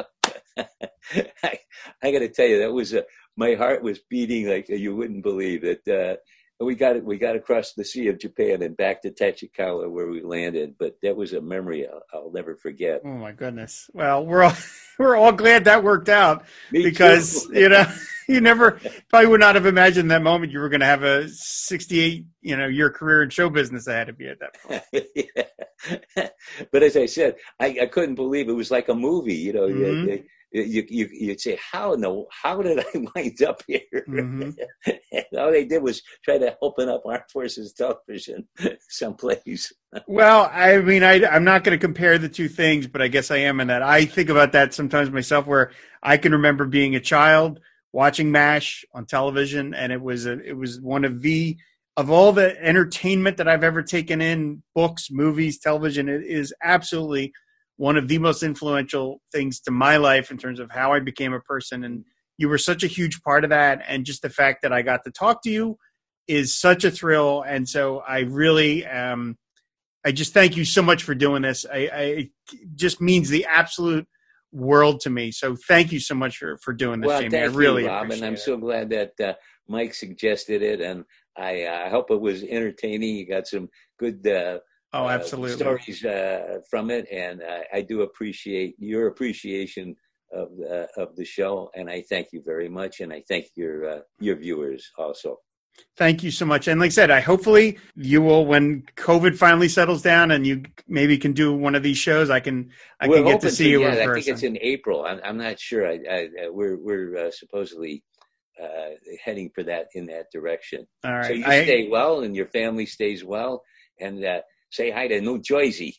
I, I got to tell you, that was a, my heart was beating like you wouldn't believe it. Uh, we got it. We got across the Sea of Japan and back to Tachikawa where we landed. But that was a memory I'll, I'll never forget. Oh my goodness! Well, we're all we're all glad that worked out. Me because too. you know you never probably would not have imagined that moment you were going to have a sixty-eight you know year career in show business ahead of you at that point. Yeah. But as I said, I, I couldn't believe it. It was like a movie. You know, Mm-hmm. you, you, you you'd say, how in the how did I wind up here? Mm-hmm. And all they did was try to open up Armed Forces Television someplace. Well, I mean, I, I'm not going to compare the two things, but I guess I am in that. I think about that sometimes myself, where I can remember being a child watching MASH on television, and it was a, it was one of the of all the entertainment that I've ever taken in, books, movies, television. It is absolutely one of the most influential things to my life in terms of how I became a person. And you were such a huge part of that. And just the fact that I got to talk to you is such a thrill. And so I really, um, I just thank you so much for doing this. I, I it just means the absolute world to me. So thank you so much for, for doing this, Well, Jamie. thank I really you, Rob, appreciate and I'm it. so glad that uh, Mike suggested it, and I uh, hope it was entertaining. You got some good uh, Oh, uh, absolutely. stories uh, from it, and uh, I do appreciate your appreciation of the of the show, and I thank you very much, and I thank your uh, your viewers also. Thank you so much. And like I said, I hopefully you will, when COVID finally settles down and you maybe can do one of these shows, I can I we're can get to see you yeah, in person. I think it's in April. I'm, I'm not sure. I, I, we're we're uh, supposedly uh, heading for that in that direction. All right. So you I, stay well, and your family stays well, and uh, say hi to New Jersey.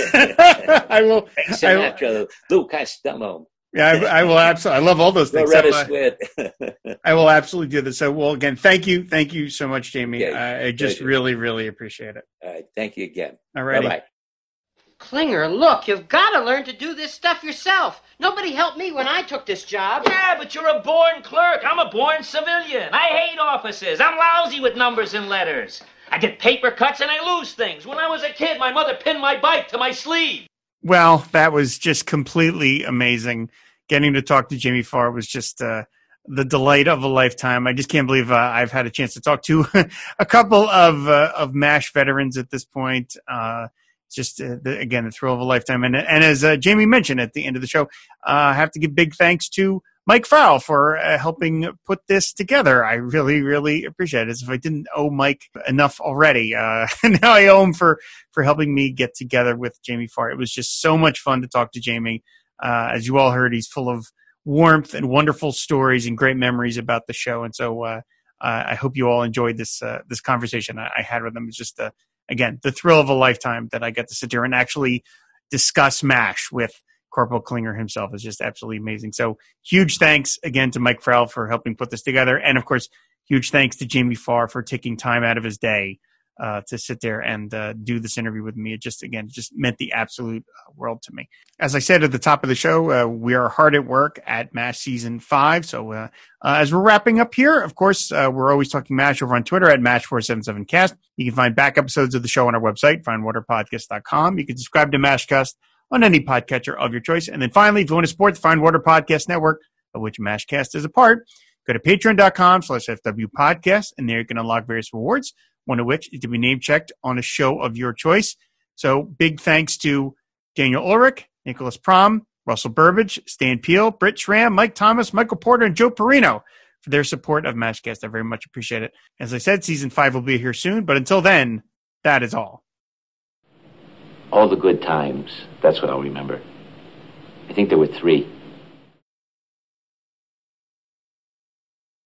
I will. Sinatra, Lou Costello. Yeah, I, I will absolutely. I love all those things. Loretta So, uh, Swit. I will absolutely do this. So, well, again, thank you, thank you so much, Jamie. Okay. I, I just Pleasure. really, really appreciate it. All right, thank you again. All righty. Bye-bye. Klinger, look, you've got to learn to do this stuff yourself. Nobody helped me when I took this job. Yeah, but you're a born clerk. I'm a born civilian. I hate offices. I'm lousy with numbers and letters. I get paper cuts and I lose things. When I was a kid, my mother pinned my bike to my sleeve. Well, that was just completely amazing. Getting to talk to Jamie Farr was just uh, the delight of a lifetime. I just can't believe uh, I've had a chance to talk to a couple of uh, of MASH veterans at this point. Uh, just, uh, the, again, the thrill of a lifetime. And, and as uh, Jamie mentioned at the end of the show, uh, I have to give big thanks to Mike Farrell for uh, helping put this together. I really, really appreciate it. As if I didn't owe Mike enough already. Uh, now I owe him for, for helping me get together with Jamie Farr. It was just so much fun to talk to Jamie. Uh, as you all heard, he's full of warmth and wonderful stories and great memories about the show. And so uh, uh, I hope you all enjoyed this uh, this conversation I, I had with him. It's just, uh, again, the thrill of a lifetime that I get to sit here and actually discuss MASH with Corporal Klinger himself. Is just absolutely amazing. So huge thanks again to Mike Farrell for helping put this together. And, of course, huge thanks to Jamie Farr for taking time out of his day Uh, to sit there and uh, do this interview with me. It just, again, just meant the absolute world to me. As I said at the top of the show, uh, we are hard at work at MASH Season five. So uh, uh, as we're wrapping up here, of course, uh, we're always talking MASH over on Twitter at MASH four seven seven cast. You can find back episodes of the show on our website, fine water podcast dot com. You can subscribe to MASHcast on any podcatcher of your choice. And then finally, if you want to support the Fine Water Podcast Network, of which MASHcast is a part, go to patreon dot com slash F W podcast, and there you can unlock various rewards, one of which is to be name checked on a show of your choice. So big thanks to Daniel Ulrich, Nicholas Prom, Russell Burbage, Stan Peel, Britt Schramm, Mike Thomas, Michael Porter, and Joe Perino for their support of MASHcast. I very much appreciate it. As I said, season five will be here soon, but until then, that is all. All the good times. That's what I'll remember. I think there were three.